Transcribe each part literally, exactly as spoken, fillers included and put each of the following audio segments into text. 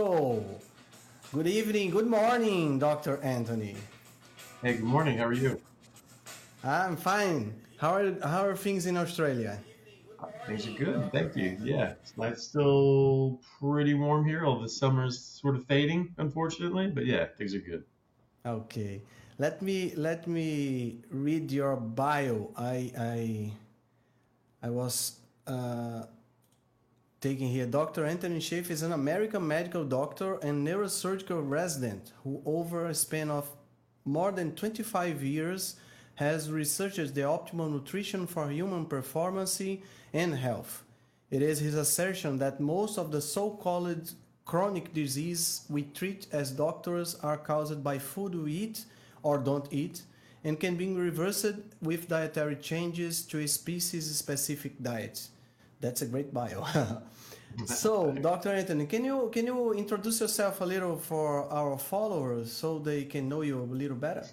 Hello. Good evening. Good morning, doctor Anthony. Hey, good morning. How are you? I'm fine. How are how are things in Australia? Uh, Things are good. Thank you. Yeah, it's nice. Still pretty warm here. All the summer's sort of fading, unfortunately, but yeah, things are good. Okay. Let me let me read your bio. I I I was uh, taking here. doctor Anthony Schaefer is an American medical doctor and neurosurgical resident who, over a span of more than twenty-five years, has researched the optimal nutrition for human performance and health. It is his assertion that most of the so called chronic disease we treat as doctors are caused by food we eat or don't eat and can be reversed with dietary changes to a species specific diet. That's a great bio. So, Thanks. doctor Anthony, can you can you introduce yourself a little for our followers so they can know you a little better?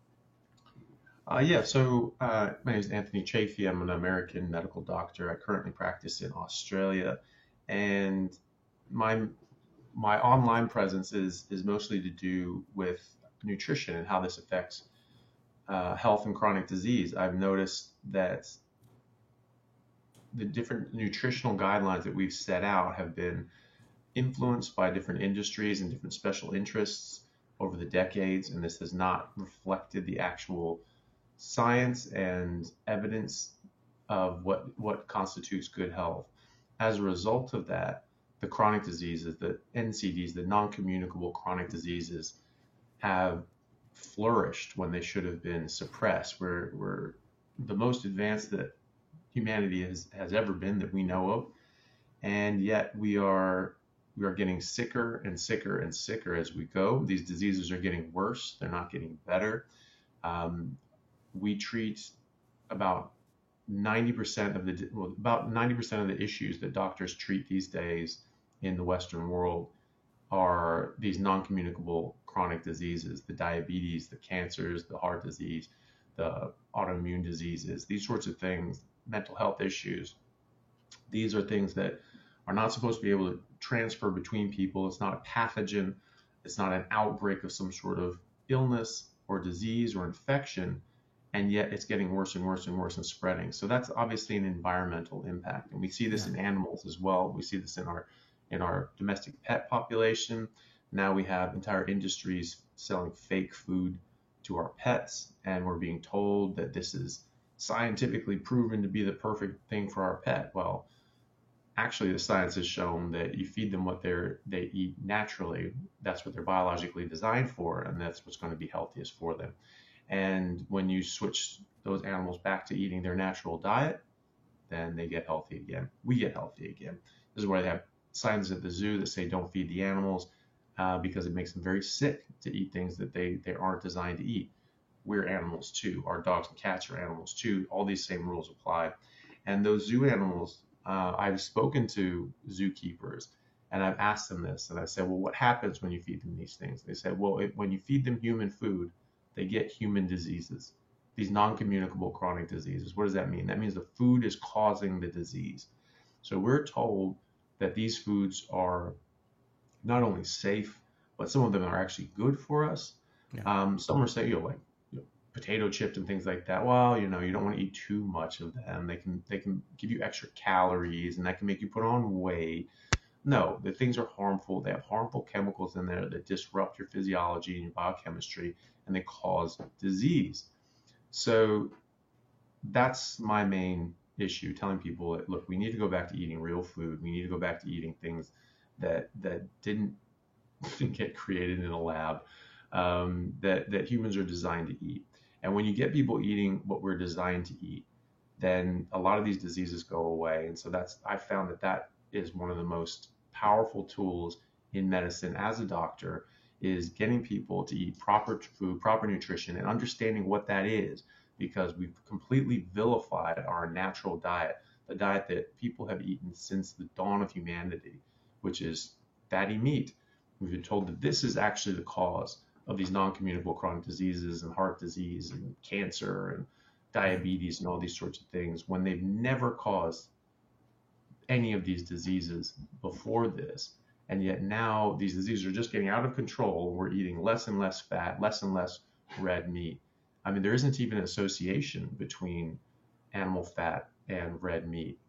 Uh, yeah, so uh, my name is Anthony Chafee. I'm an American medical doctor. I currently practice in Australia, and my my online presence is is mostly to do with nutrition and how this affects uh, health and chronic disease. I've noticed that the different nutritional guidelines that we've set out have been influenced by different industries and different special interests over the decades, and this has not reflected the actual science and evidence of what, what constitutes good health. As a result of that, the chronic diseases, the N C Ds, the non communicable chronic diseases, have flourished when they should have been suppressed. We're, we're the most advanced that humanity has, has ever been that we know of, and yet we are we are getting sicker and sicker and sicker as we go. These diseases are getting worse; they're not getting better. Um, we treat about ninety percent of the well, about ninety percent of the issues that doctors treat these days in the Western world are these non-communicable chronic diseases: the diabetes, the cancers, the heart disease, the autoimmune diseases, these sorts of things, mental health issues. These are things that are not supposed to be able to transfer between people. It's not a pathogen. It's not an outbreak of some sort of illness or disease or infection. And yet it's getting worse and worse and worse and spreading. So that's obviously an environmental impact. And we see this Yeah. in animals as well. We see this in our in our domestic pet population. Now we have entire industries selling fake food to our pets, and we're being told that this is scientifically proven to be the perfect thing for our pet. Well, actually the science has shown that you feed them what they're they eat naturally. That's what they're biologically designed for, and that's what's going to be healthiest for them. And when you switch those animals back to eating their natural diet, then they get healthy again. We get healthy again. This is why they have signs at the zoo that say don't feed the animals, uh, because it makes them very sick to eat things that they, they aren't designed to eat. We're animals too. Our dogs and cats are animals too. All these same rules apply. And those zoo animals, uh, I've spoken to zookeepers and I've asked them this, and I said, well, what happens when you feed them these things? They said, well, it, when you feed them human food, they get human diseases, these non-communicable chronic diseases. What does that mean? That means the food is causing the disease. So we're told that these foods are not only safe, but some of them are actually good for us. Yeah. Um, some are saying, you know, like you know, potato chips and things like that. Well, you know, you don't want to eat too much of them. They can they can give you extra calories, and that can make you put on weight. No, the things are harmful. They have harmful chemicals in there that disrupt your physiology and your biochemistry, and they cause disease. So that's my main issue, telling people that, look, we need to go back to eating real food. We need to go back to eating things that that didn't get created in a lab, um, that that humans are designed to eat. And when you get people eating what we're designed to eat, then a lot of these diseases go away. And so that's I found that that is one of the most powerful tools in medicine as a doctor, is getting people to eat proper food, proper nutrition, and understanding what that is, because we've completely vilified our natural diet, the diet that people have eaten since the dawn of humanity, which is fatty meat. We've been told that this is actually the cause of these non-communicable chronic diseases and heart disease and cancer and Yeah. diabetes and all these sorts of things, when they've never caused any of these diseases before this. And yet now these diseases are just getting out of control. We're eating less and less fat, less and less red meat. I mean, there isn't even an association between animal fat and red meat,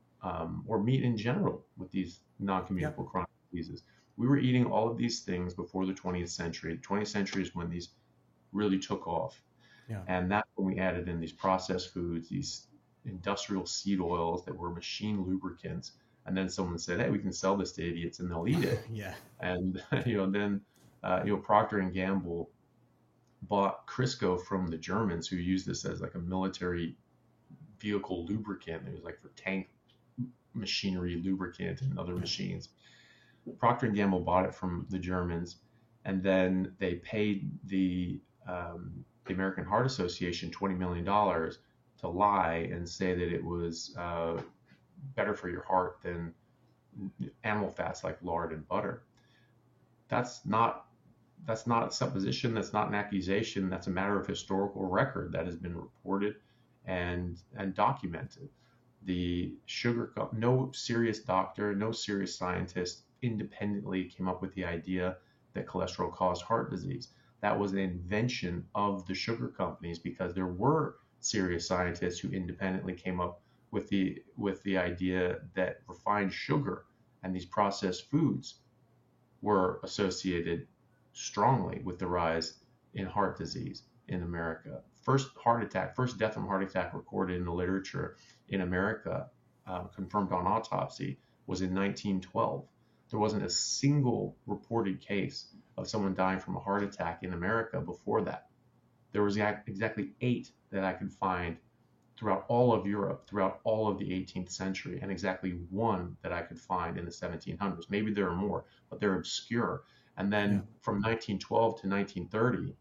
um, or meat in general, with these Yeah. non-communicable chronic diseases. We were eating all of these things before the twentieth century. The twentieth century is when these really took off. Yeah. And that's when we added in these processed foods, these industrial seed oils that were machine lubricants. And then someone said, hey, we can sell this to idiots and they'll eat it. Yeah. And you know, then uh, you know, Procter and Gamble bought Crisco from the Germans, who used this as like a military vehicle lubricant. It was like for tank machinery lubricant and other machines. Procter and Gamble bought it from the Germans, and then they paid the um, the American Heart Association twenty million dollars to lie and say that it was uh, better for your heart than animal fats like lard and butter. That's not that's not a supposition. That's not an accusation. That's a matter of historical record that has been reported and and documented. The sugar co- no serious doctor, no serious scientist independently came up with the idea that cholesterol caused heart disease. That was an invention of the sugar companies, because there were serious scientists who independently came up with the with the idea that refined sugar and these processed foods were associated strongly with the rise in heart disease in America. First heart attack, first death from heart attack recorded in the literature in America, uh, confirmed on autopsy, was in nineteen twelve. There wasn't a single reported case of someone dying from a heart attack in America before that. There was exactly eight that I could find throughout all of Europe, throughout all of the eighteenth century, and exactly one that I could find in the seventeen hundreds. Maybe there are more, but they're obscure. And then Yeah. from nineteen twelve to nineteen thirty,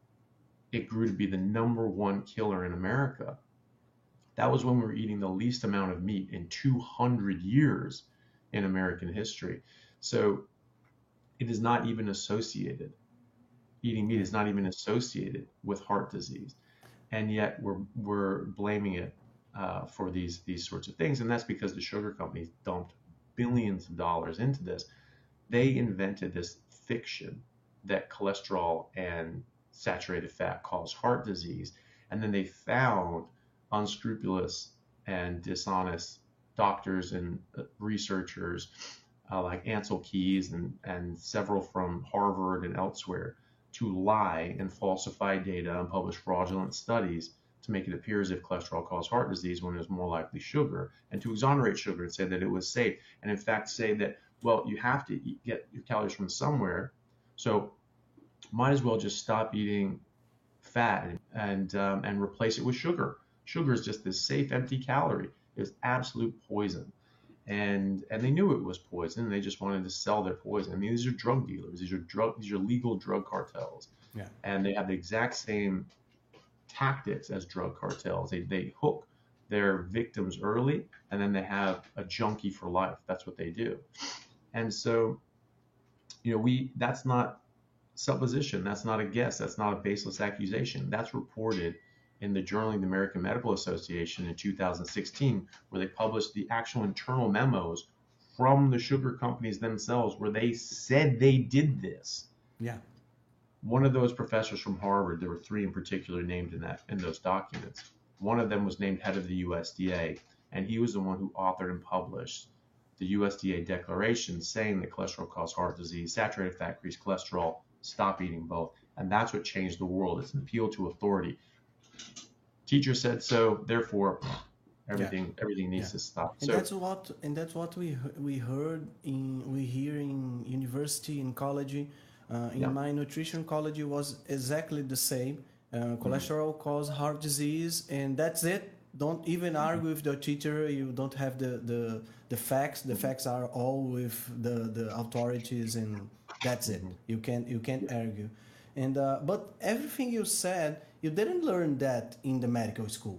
it grew to be the number one killer in America. That was when we were eating the least amount of meat in two hundred years in American history. So it is not even associated. Eating meat is not even associated with heart disease. And yet we're, we're blaming it uh, for these, these sorts of things. And that's because the sugar companies dumped billions of dollars into this. They invented this fiction that cholesterol and saturated fat cause heart disease. And then they found unscrupulous and dishonest doctors and researchers uh, like Ansel Keys and, and several from Harvard and elsewhere to lie and falsify data and publish fraudulent studies to make it appear as if cholesterol caused heart disease when it was more likely sugar, and to exonerate sugar and say that it was safe, and in fact say that, well, you have to eat, get your calories from somewhere, so might as well just stop eating fat and and, um, and replace it with sugar. Sugar is just this safe, empty calorie. It's absolute poison. And and they knew it was poison, and they just wanted to sell their poison. I mean, these are drug dealers. These are drug. These are legal drug cartels. Yeah. And they have the exact same tactics as drug cartels. They they hook their victims early, and then they have a junkie for life. That's what they do. And so, you know, we that's not supposition. That's not a guess. That's not a baseless accusation. That's reported in the Journal of the American Medical Association in two thousand sixteen, where they published the actual internal memos from the sugar companies themselves, where they said they did this. Yeah. One of those professors from Harvard, there were three in particular named in that in those documents. One of them was named head of the U S D A, and he was the one who authored and published the U S D A declaration saying that cholesterol caused heart disease, saturated fat increased cholesterol, stop eating both. And that's what changed the world. It's an appeal to authority. Teacher said so, therefore everything yeah. everything needs yeah. to stop. And so, that's what and that's what we we heard in we hear in university, in college. Uh, in yeah. my nutrition college, it was exactly the same. Uh, cholesterol mm-hmm. causes heart disease, and that's it. Don't even mm-hmm. argue with the teacher. You don't have the the, the facts. The mm-hmm. facts are all with the, the authorities, and that's it. Mm-hmm. You can't you can't yeah. argue. And uh, but everything you said, you didn't learn that in the medical school.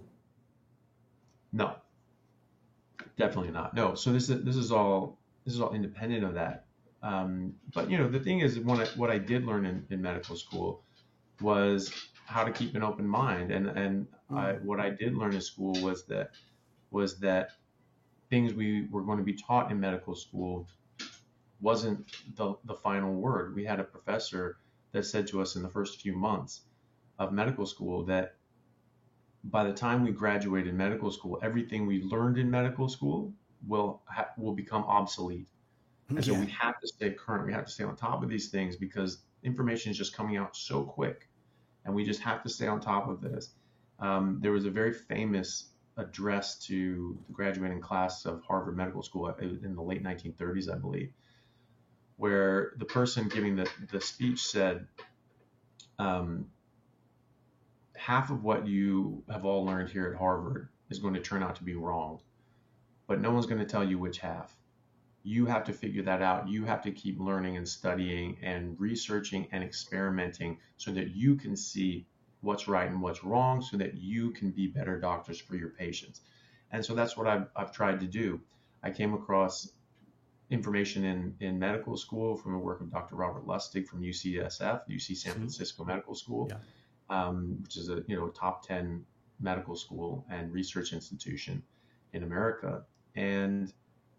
No, definitely not. No. So this is this is all this is all independent of that. Um, but you know, the thing is, when I, what I did learn in, in medical school was how to keep an open mind, and and mm. I, what I did learn in school was that was that things we were going to be taught in medical school wasn't the, the final word. We had a professor that said to us in the first few months of medical school that by the time we graduated medical school, everything we learned in medical school will ha- will become obsolete. And so Yeah. we have to stay current. We have to stay on top of these things because information is just coming out so quick, and we just have to stay on top of this. Um, there was a very famous address to the graduating class of Harvard Medical School in the late nineteen thirties, I believe, where the person giving the, the speech said, um, half of what you have all learned here at Harvard is going to turn out to be wrong, but no one's going to tell you which half. You have to figure that out. You have to keep learning and studying and researching and experimenting so that you can see what's right and what's wrong so that you can be better doctors for your patients. And so that's what I've, I've tried to do. I came across information in, in medical school from the work of Doctor Robert Lustig from U C S F, U C San Francisco Medical School, Yeah. um, which is a you know top ten medical school and research institution in America. And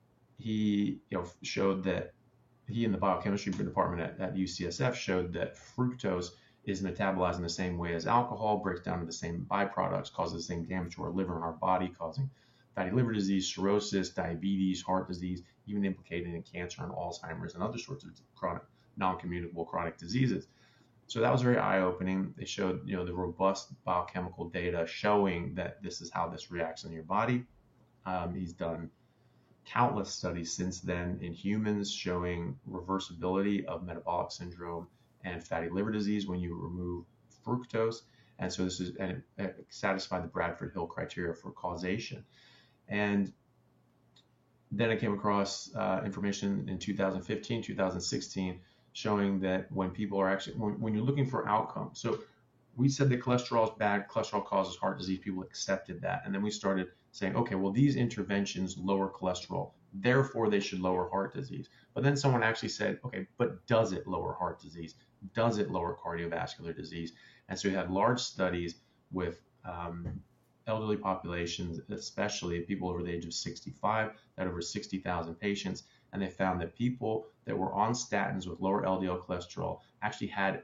he you know showed that he in the biochemistry department at, at U C S F showed that fructose is metabolized in the same way as alcohol, breaks down to the same byproducts, causes the same damage to our liver and our body, causing fatty liver disease, cirrhosis, diabetes, heart disease, even implicated in cancer and Alzheimer's and other sorts of chronic, non-communicable chronic diseases. So that was very eye-opening. They showed, you know, the robust biochemical data showing that this is how this reacts in your body. Um, he's done countless studies since then in humans showing reversibility of metabolic syndrome and fatty liver disease when you remove fructose. And so this is, and it, it satisfied the Bradford Hill criteria for causation. And then I came across uh, information in two thousand fifteen, two thousand sixteen, showing that when people are actually, when, when you're looking for outcomes, so we said that cholesterol is bad, cholesterol causes heart disease, people accepted that. And then we started saying, okay, well, these interventions lower cholesterol, therefore they should lower heart disease. But then someone actually said, okay, but does it lower heart disease? Does it lower cardiovascular disease? And so we had large studies with um, elderly populations, especially people over the age of sixty-five, that over sixty thousand patients. And they found that people that were on statins with lower L D L cholesterol actually had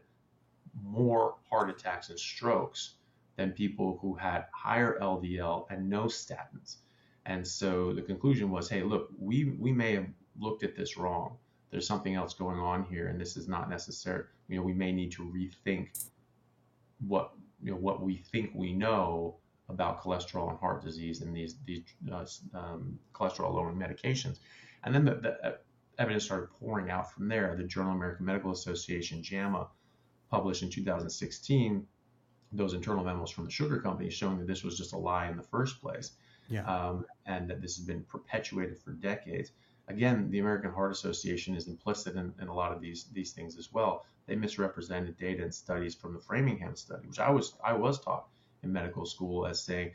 more heart attacks and strokes than people who had higher L D L and no statins. And so the conclusion was, hey, look, we, we may have looked at this wrong. There's something else going on here, and this is not necessary. You know, we may need to rethink what you know what we think we know about cholesterol and heart disease and these these uh, um, cholesterol lowering medications. And then the, the evidence started pouring out from there. The Journal of American Medical Association, JAMA, published in two thousand sixteen those internal memos from the sugar companies showing that this was just a lie in the first place, Yeah. um, and that this has been perpetuated for decades. Again, the American Heart Association is implicit in, in a lot of these these things as well. They misrepresented data and studies from the Framingham study, which I was I was taught in medical school as saying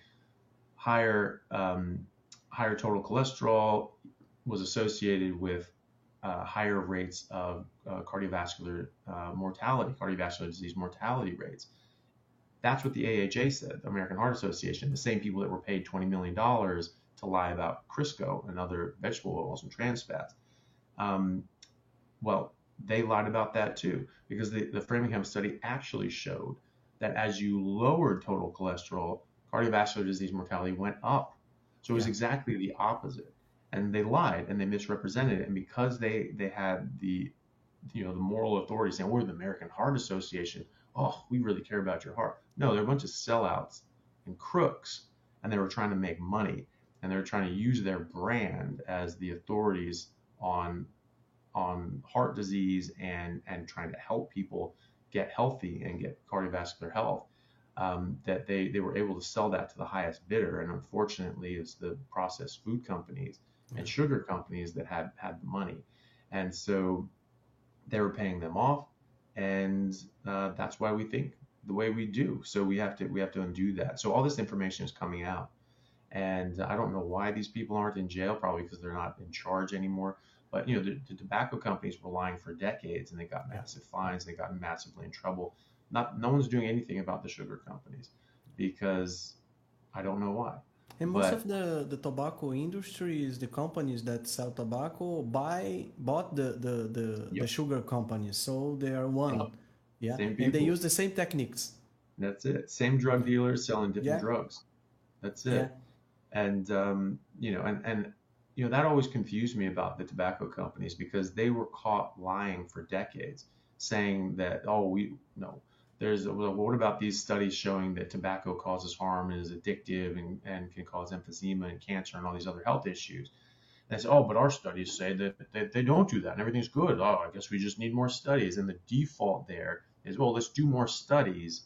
higher um, higher total cholesterol was associated with uh, higher rates of uh, cardiovascular uh, mortality, cardiovascular disease mortality rates. That's what the A H A said, the American Heart Association, the same people that were paid twenty million dollars to lie about Crisco and other vegetable oils and trans fats. Um, well, they lied about that too, because the, the Framingham study actually showed that as you lowered total cholesterol, cardiovascular disease mortality went up. So it was Yeah. exactly the opposite. And they lied and they misrepresented it. And because they, they had the you know the moral authority saying we're the American Heart Association, oh, we really care about your heart. No, they're a bunch of sellouts and crooks, and they were trying to make money, and they were trying to use their brand as the authorities on on heart disease and and trying to help people get healthy and get cardiovascular health. Um, that they they were able to sell that to the highest bidder, and unfortunately, it's the processed food companies and Yeah. sugar companies that had had the money, and so they were paying them off, and uh, that's why we think the way we do. So we have to we have to undo that. So all this information is coming out, and I don't know why these people aren't in jail. Probably because they're not in charge anymore. But you know, the, the tobacco companies were lying for decades, and they got massive fines. They got massively in trouble. Not no one's doing anything about the sugar companies because I don't know why. And most of But the, the tobacco industries, the companies that sell tobacco, buy bought the, the, the, the yep, sugar companies, so they are one. yep, Yeah, same and they people. use the same techniques. That's it. Same drug dealers selling different Yeah, drugs. That's yeah, it. And um, you know, and and you know that always confused me about the tobacco companies because they were caught lying for decades, saying that oh we no, there's well, what about these studies showing that tobacco causes harm and is addictive and, and can cause emphysema and cancer and all these other health issues. And they say oh but our studies say that they, they don't do that and everything's good. Oh I guess we just need more studies. And the default there is well let's do more studies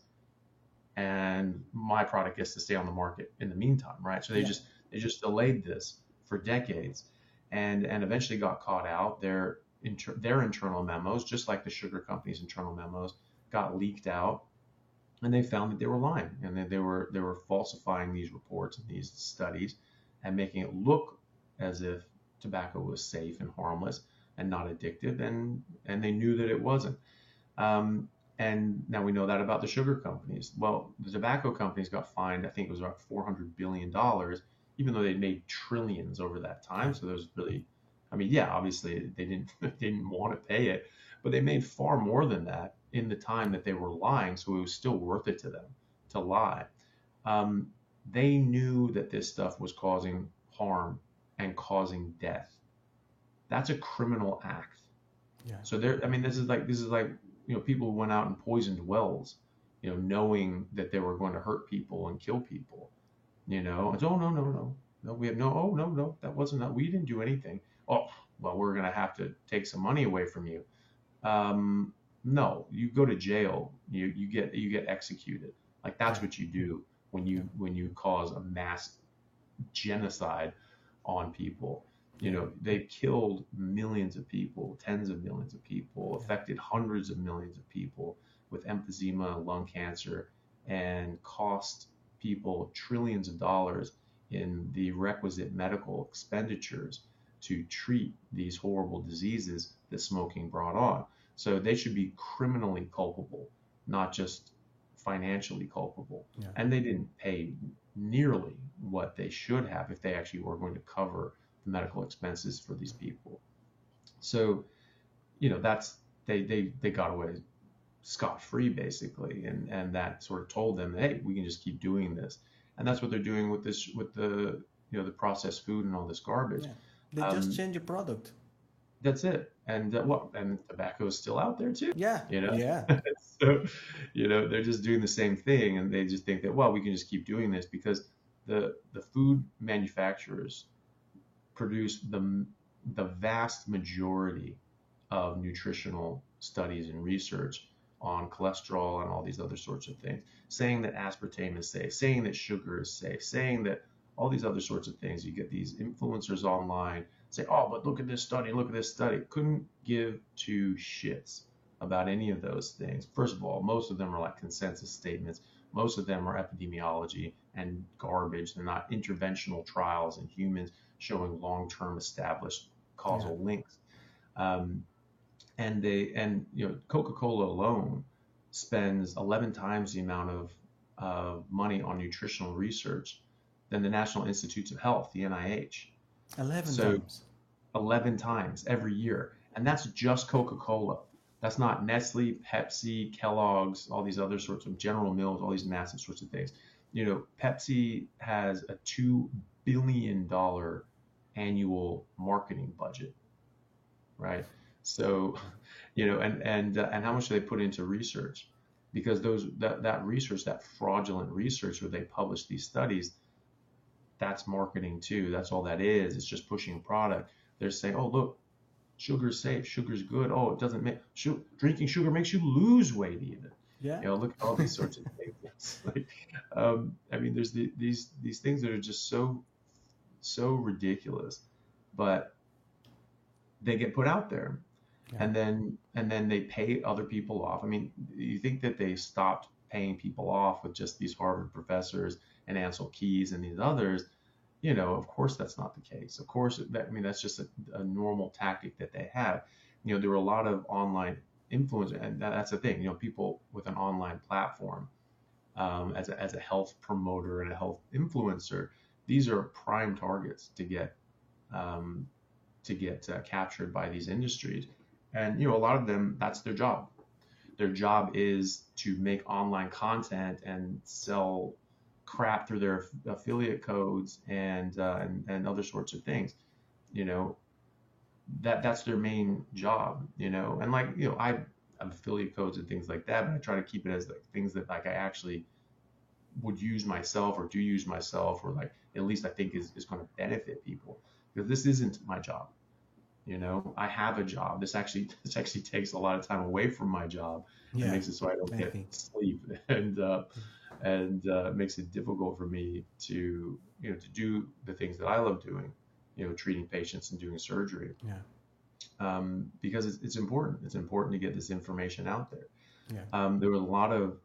and my product gets to stay on the market in the meantime, right? So they yeah, just they just delayed this for decades, and and eventually got caught out. Their inter, their internal memos, just like the sugar company's internal memos, got leaked out, and they found that they were lying and that they were they were falsifying these reports and these studies, and making it look as if tobacco was safe and harmless and not addictive, and and they knew that it wasn't. Um, and now we know that about the sugar companies. Well, the tobacco companies got fined, I think it was about four hundred billion dollars, even though they made trillions over that yeah, time. So there's really, I mean, yeah, obviously they didn't they didn't want to pay it, but they made far more than that in the time that they were lying. So it was still worth it to them to lie. Um, they knew that this stuff was causing harm and causing death. That's a criminal act. yeah, So there, I mean, this is like this is like you know people who went out and poisoned wells, you know, knowing that they were going to hurt people and kill people. You know, it's, oh no no no no we have no oh no no that wasn't that we didn't do anything. Oh well, we're gonna have to take some money away from you. Um, no, you go to jail. You you get you get executed. Like yeah, that's what you do when yeah, you when you cause a mass genocide on people. You yeah, know, they've killed millions of people, tens of millions of people, yeah, affected hundreds of millions of people with emphysema, lung cancer, and cost people trillions of dollars in the requisite medical expenditures to treat these horrible diseases that smoking brought on. So they should be criminally culpable, not just financially culpable. yeah. And they didn't pay nearly what they should have if they actually were going to cover the medical expenses for these people. So, you know, that's they they they got away scot free basically, and and that sort of told them, hey, we can just keep doing this, and that's what they're doing with this with the you know the processed food and all this garbage. Yeah. They just Um, change the product. that's it, and uh, what and tobacco is still out there too, Yeah, you know. yeah, So, you know, they're just doing the same thing, and they just think that well, we can just keep doing this because the the food manufacturers produce the the vast majority of nutritional studies and research on cholesterol and all these other sorts of things, saying that aspartame is safe, saying that sugar is safe, saying that all these other sorts of things. You get these influencers online say, oh, but look at this study, look at this study. Couldn't give two shits about any of those things. First of all, most of them are like consensus statements. Most of them are epidemiology and garbage. They're not interventional trials in humans showing long-term established yeah, causal links. Um, and they and you know Coca-Cola alone spends eleven times the amount of uh, money on nutritional research than the National Institutes of Health, the N I H. eleven So times. eleven times every year, and that's just Coca-Cola. That's not Nestle, Pepsi, Kellogg's, all these other sorts of General Mills, all these massive sorts of things. You know, Pepsi has a two billion dollar annual marketing budget, right? So, you know, and and uh, and how much do they put into research? Because those that that research, that fraudulent research where they publish these studies, that's marketing too. That's all that is. It's just pushing product. They're saying, oh look, sugar's safe, sugar's good. Oh, it doesn't make su- drinking sugar makes you lose weight even. Yeah, You know, look at all these sorts of things. Like, um, I mean, there's the, these these things that are just so so ridiculous, but they get put out there, yeah, and then and then they pay other people off. I mean, you think that they stopped paying people off with just these Harvard professors and Ansel Keys and these others? You know, of course that's not the case. Of course, that, I mean that's just a, a normal tactic that they have. You know, there were a lot of online influencers, and that, that's the thing. You know, people with an online platform um, as a, as a health promoter and a health influencer, these are prime targets to get um, to get uh, captured by these industries. And you know, a lot of them, that's their job. Their job is to make online content and sell crap through their affiliate codes and uh, and, and other sorts of things. You know, that that's their main job. You know, and like you know, I have affiliate codes and things like that, but I try to keep it as like things that like I actually would use myself or do use myself, or like at least I think is, is going to benefit people, because this isn't my job. You know, I have a job. This actually this actually takes a lot of time away from my job and Yeah, makes it so I don't I get think. sleep, and uh, and uh, makes it difficult for me to you know to do the things that I love doing, you know, treating patients and doing surgery, Yeah, um, because it's, it's important. It's important to get this information out there. yeah. Um, there were a lot of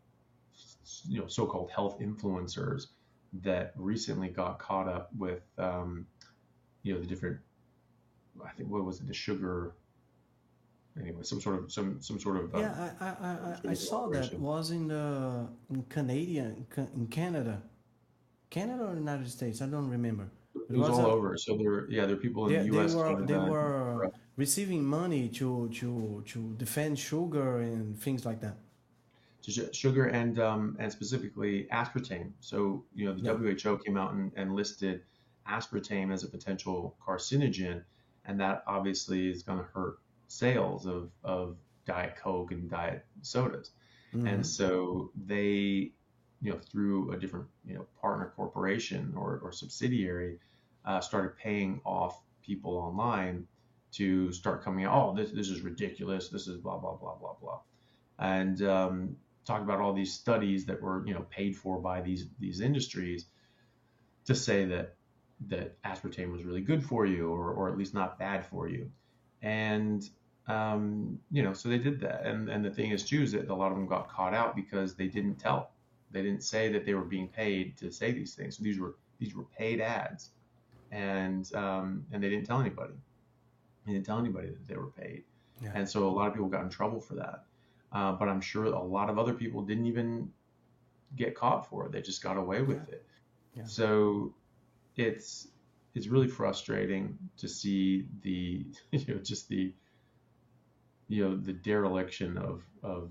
you know so-called health influencers that recently got caught up with um, you know the different, I think, what was it, the sugar, anyway, some sort of some some sort of Yeah, um, I, I, I, I I sugar saw that collaboration. was in the in Canadian Ca- in Canada, Canada or United States. I don't remember. It It was was all a over. So there, yeah, there are people in the they, they U S, were they Canada, and were Europe receiving money to to to defend sugar and things like that. to sh- sugar and um, and specifically aspartame. So you know the Yeah. W H O came out and, and listed aspartame as a potential carcinogen, and that obviously is going to hurt sales of of Diet Coke and diet sodas. And Mm-hmm. so they, you know, through a different, you know, partner corporation or, or subsidiary, uh, started paying off people online to start coming out. Oh, this this is ridiculous. This is blah blah blah blah blah, and um, talk about all these studies that were, you know, paid for by these these industries to say that that aspartame was really good for you, or or at least not bad for you. And um, you know, so they did that. And and the thing is too is that a lot of them got caught out because they didn't tell. They didn't say that they were being paid to say these things. So these were these were paid ads, and um, and they didn't tell anybody. They didn't tell anybody that they were paid. Yeah. And so a lot of people got in trouble for that. Uh, but I'm sure a lot of other people didn't even get caught for it. They just got away Yeah. with it. Yeah. So it's it's really frustrating to see the you know just the you know the dereliction of of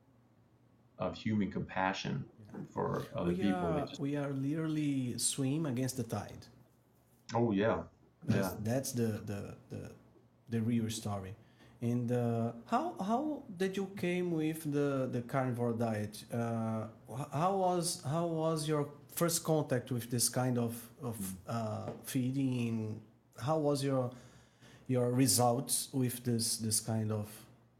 of human compassion for other We people. They are just, we are literally swim against the tide. oh yeah, That's yeah. that's the the the, the real story. And uh, how how did you came with the, the carnivore diet? Uh, wh- how was how was your first contact with this kind of of uh, feeding? How was your your results with this this kind of?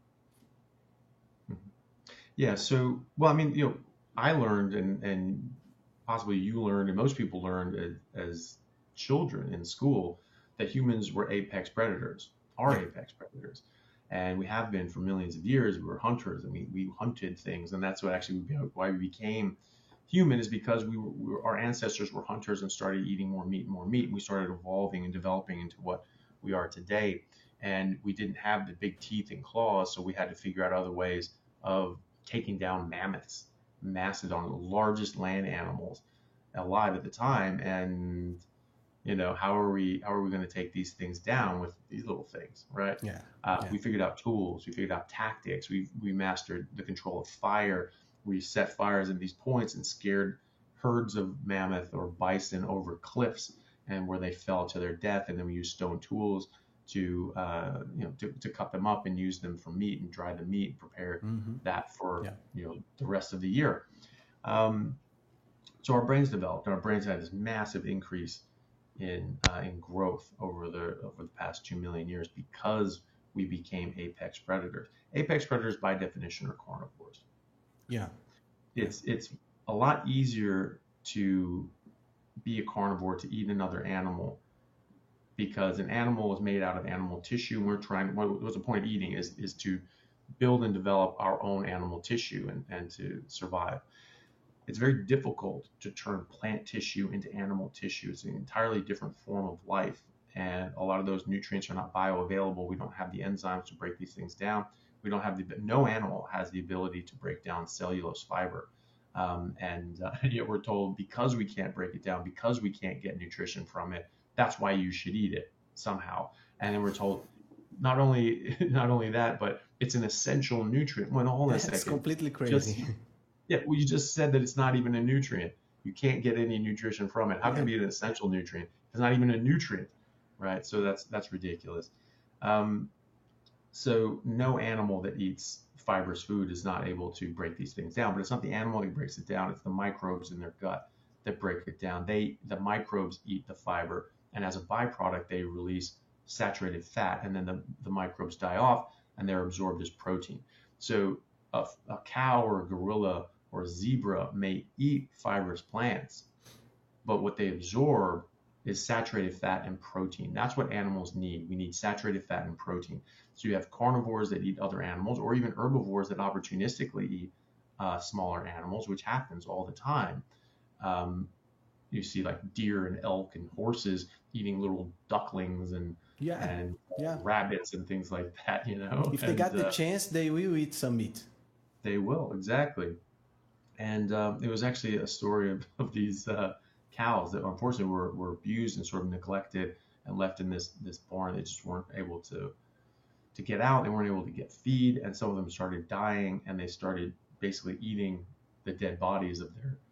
Mhm. Yeah, so well, I mean, you know, I learned, and and possibly you learned, and most people learned as, as children in school, that humans were apex predators, are Yeah. apex predators, and we have been for millions of years. We were hunters, and we we hunted things, and that's what actually we, why we became human, is because we were, we were our ancestors were hunters and started eating more meat and more meat, and we started evolving and developing into what we are today. And we didn't have the big teeth and claws, so we had to figure out other ways of taking down mammoths, mastodon, the largest land animals alive at the time. And you know, how are we how are we going to take these things down with these little things, right? Yeah. Uh, Yeah. we figured out tools, we figured out tactics, we we mastered the control of fire. We set fires in these points and scared herds of mammoth or bison over cliffs, and where they fell to their death. And then we used stone tools to uh, you know to, to cut them up and use them for meat and dry the meat and prepare Mm-hmm. that for Yeah. you know the rest of the year. Um, so our brains developed, and our brains had this massive increase in uh, in growth over the over the past two million years because we became apex predators. Apex predators, by definition, are carnivores. Yeah. Yeah. It's it's a lot easier to be a carnivore, to eat another animal, because an animal is made out of animal tissue. And we're trying. What, what's the point of eating is is to build and develop our own animal tissue and, and to survive. It's very difficult to turn plant tissue into animal tissue. It's an entirely different form of life. And a lot of those nutrients are not bioavailable. We don't have the enzymes to break these things down. We don't have the, no animal has the ability to break down cellulose fiber. Um, and uh, yet we're told because we can't break it down, because we can't get nutrition from it, that's why you should eat it somehow. And then we're told not only not only that, but it's an essential nutrient. Well, hold on a It's second. completely crazy. Just yeah, well, you just said that it's not even a nutrient. You can't get any nutrition from it. How can Yeah. it be an essential nutrient? It's not even a nutrient, right? So that's that's ridiculous. Um, so no animal that eats fibrous food is not able to break these things down. But it's not the animal that breaks it down; it's the microbes in their gut that break it down. They the microbes eat the fiber, and as a byproduct, they release saturated fat, and then the, the microbes die off, and they're absorbed as protein. So a, a cow or a gorilla or a zebra may eat fibrous plants, but what they absorb is saturated fat and protein. That's what animals need. We need saturated fat and protein. So you have carnivores that eat other animals, or even herbivores that opportunistically eat uh, smaller animals, which happens all the time. Um, you see like deer and elk and horses eating little ducklings and Yeah. and Yeah. rabbits and things like that, you know. If they And got the uh, chance, they will eat some meat. they will exactly. And um, it was actually a story of, of these uh, cows that unfortunately were, were abused and sort of neglected and left in this this barn. They just weren't able to to get out. They weren't able to get feed, and some of them started dying, and they started basically eating the dead bodies of their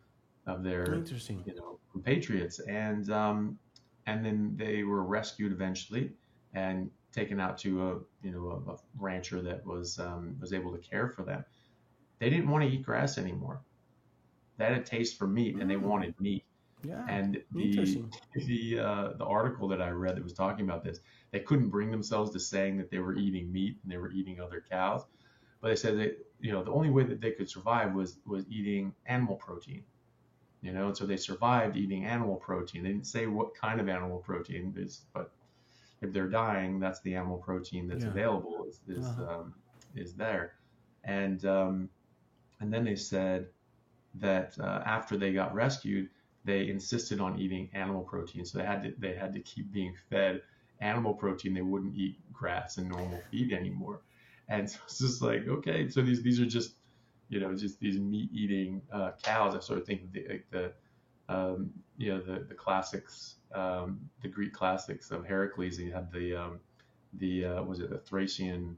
of their Interesting. you know compatriots. And um, and then they were rescued eventually and taken out to a you know a, a rancher that was um, was able to care for them. They didn't want to eat grass anymore. They had a taste for meat, and they Mm, wanted meat. yeah. And the Interesting. the uh, the article that I read that was talking about this, they couldn't bring themselves to saying that they were eating meat and they were eating other cows, but they said that you know the only way that they could survive was was eating animal protein. You know, and so they survived eating animal protein. They didn't say what kind of animal protein is, but if they're dying, that's the animal protein that's Yeah. available is is Uh-huh. um, is there. And um, and then they said that uh, after they got rescued, they insisted on eating animal protein. So they had to they had to keep being fed animal protein. They wouldn't eat grass and normal feed anymore. And so it's just like, okay, so these these are just you know just these meat eating uh, cows. I sort of think of the like the um, you know the the classics, um, the Greek classics of Heracles. You had the um, the uh, was it the Thracian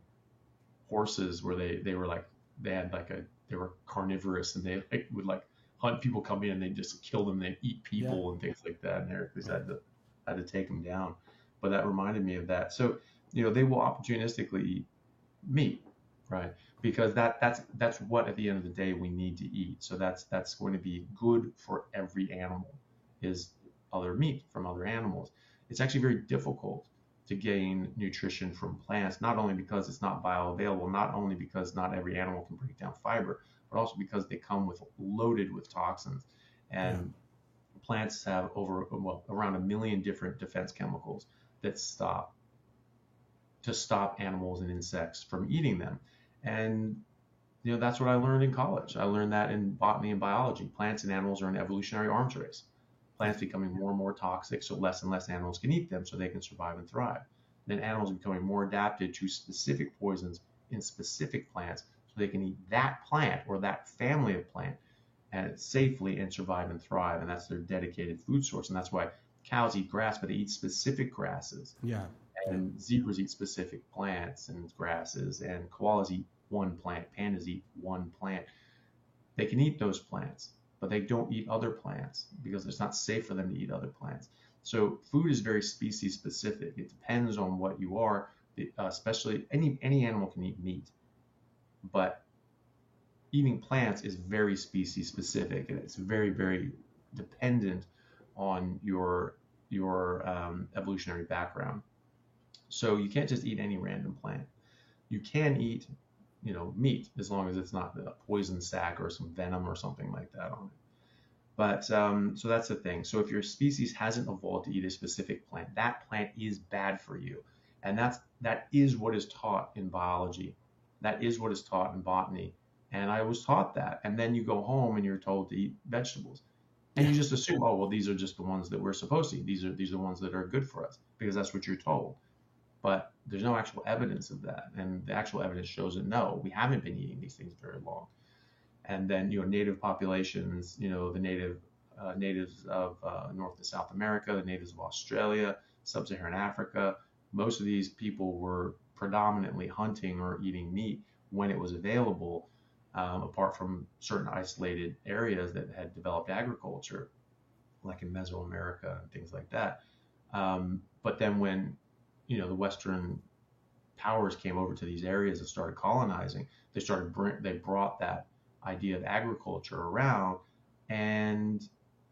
horses where they they were like they had like a they were carnivorous and they like would like hunt people come in and they just kill them, they eat Yeah. people and things like that, and Heracles had to had to take them down. But that reminded me of that. So you know they will opportunistically eat meat, right? Because that that's that's what at the end of the day we need to eat. So that's that's going to be good for every animal is other meat from other animals. It's actually very difficult to gain nutrition from plants, not only because it's not bioavailable, not only because not every animal can break down fiber, but also because they come with loaded with toxins. Yeah. And plants have over well around a million different defense chemicals that stop to stop animals and insects from eating them. And you know that's what I learned in college. I learned that in botany and biology. Plants and animals are an evolutionary arms race. Plants becoming more and more toxic, so less and less animals can eat them, so they can survive and thrive. Then animals are becoming more adapted to specific poisons in specific plants, so they can eat that plant or that family of plant and safely and survive and thrive. And that's their dedicated food source. And that's why cows eat grass, but they eat specific grasses, Yeah. Yeah. and zebras eat specific plants and grasses, and koalas eat one plant, pandas eat one plant. They can eat those plants, but they don't eat other plants because it's not safe for them to eat other plants. So food is very species specific. It depends on what you are, uh, especially any any animal can eat meat, but eating plants is very species specific, and it's very very dependent on your your um, evolutionary background. So you can't just eat any random plant. You can eat, you know, meat as long as it's not a poison sac or some venom or something like that on it. But um, so that's the thing. So if your species hasn't evolved to eat a specific plant, that plant is bad for you, and that's that is what is taught in biology. That is what is taught in botany, and I was taught that. And then you go home and you're told to eat vegetables, and Yeah. you just assume, oh well, these are just the ones that we're supposed to eat. These are these are the ones that are good for us because that's what you're told. But there's no actual evidence of that, and the actual evidence shows that no, we haven't been eating these things very long. and then you know native populations, you know the native uh, natives of uh, North and South America, the natives of Australia, Sub-Saharan Africa. Most of these people were predominantly hunting or eating meat when it was available, um, apart from certain isolated areas that had developed agriculture, like in Mesoamerica and things like that. Um, but then when you know the Western powers came over to these areas and started colonizing, they started bring, they brought that idea of agriculture around, and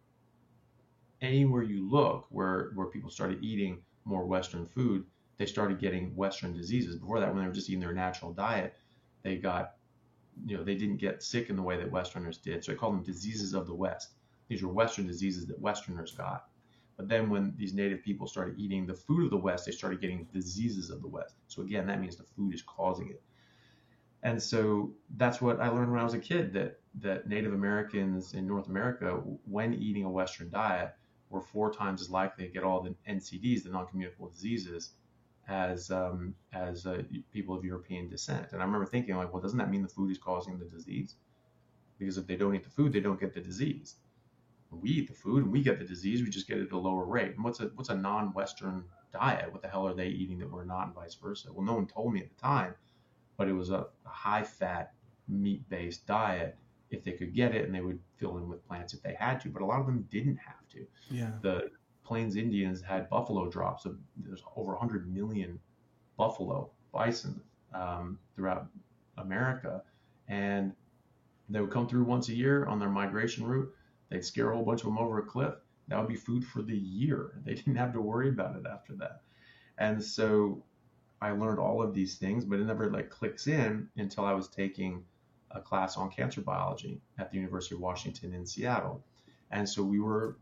anywhere you look where where people started eating more Western food, they started getting Western diseases. Before that, when they were just eating their natural diet, they got, you know, they didn't get sick in the way that Westerners did. So they call them diseases of the West. These were Western diseases that Westerners got. But then when these native people started eating the food of the West, they started getting diseases of the West. So again, that means the food is causing it. And so that's what I learned when I was a kid, that that Native Americans in North America, when eating a Western diet, were four times as likely to get all the N C Ds, the non-communicable diseases, as um, as uh, people of European descent. And I remember thinking, like, well, doesn't that mean the food is causing the disease? Because if they don't eat the food, they don't get the disease. We eat the food and we get the disease, we just get it at a lower rate. And what's a what's a non-Western diet? What the hell are they eating that we're not, and vice versa? Well, no one told me at the time, but it was a, a high-fat, meat-based diet if they could get it, and they would fill in with plants if they had to. But a lot of them didn't have to. Yeah. The Plains Indians had buffalo drops. Of, there's over one hundred million buffalo, bison um, throughout America, and they would come through once a year on their migration route. They'd scare a whole bunch of them over a cliff. That would be food for the year. They didn't have to worry about it after that. And so I learned all of these things, but it never like clicks in until I was taking a class on cancer biology at the University of Washington in Seattle. And so we were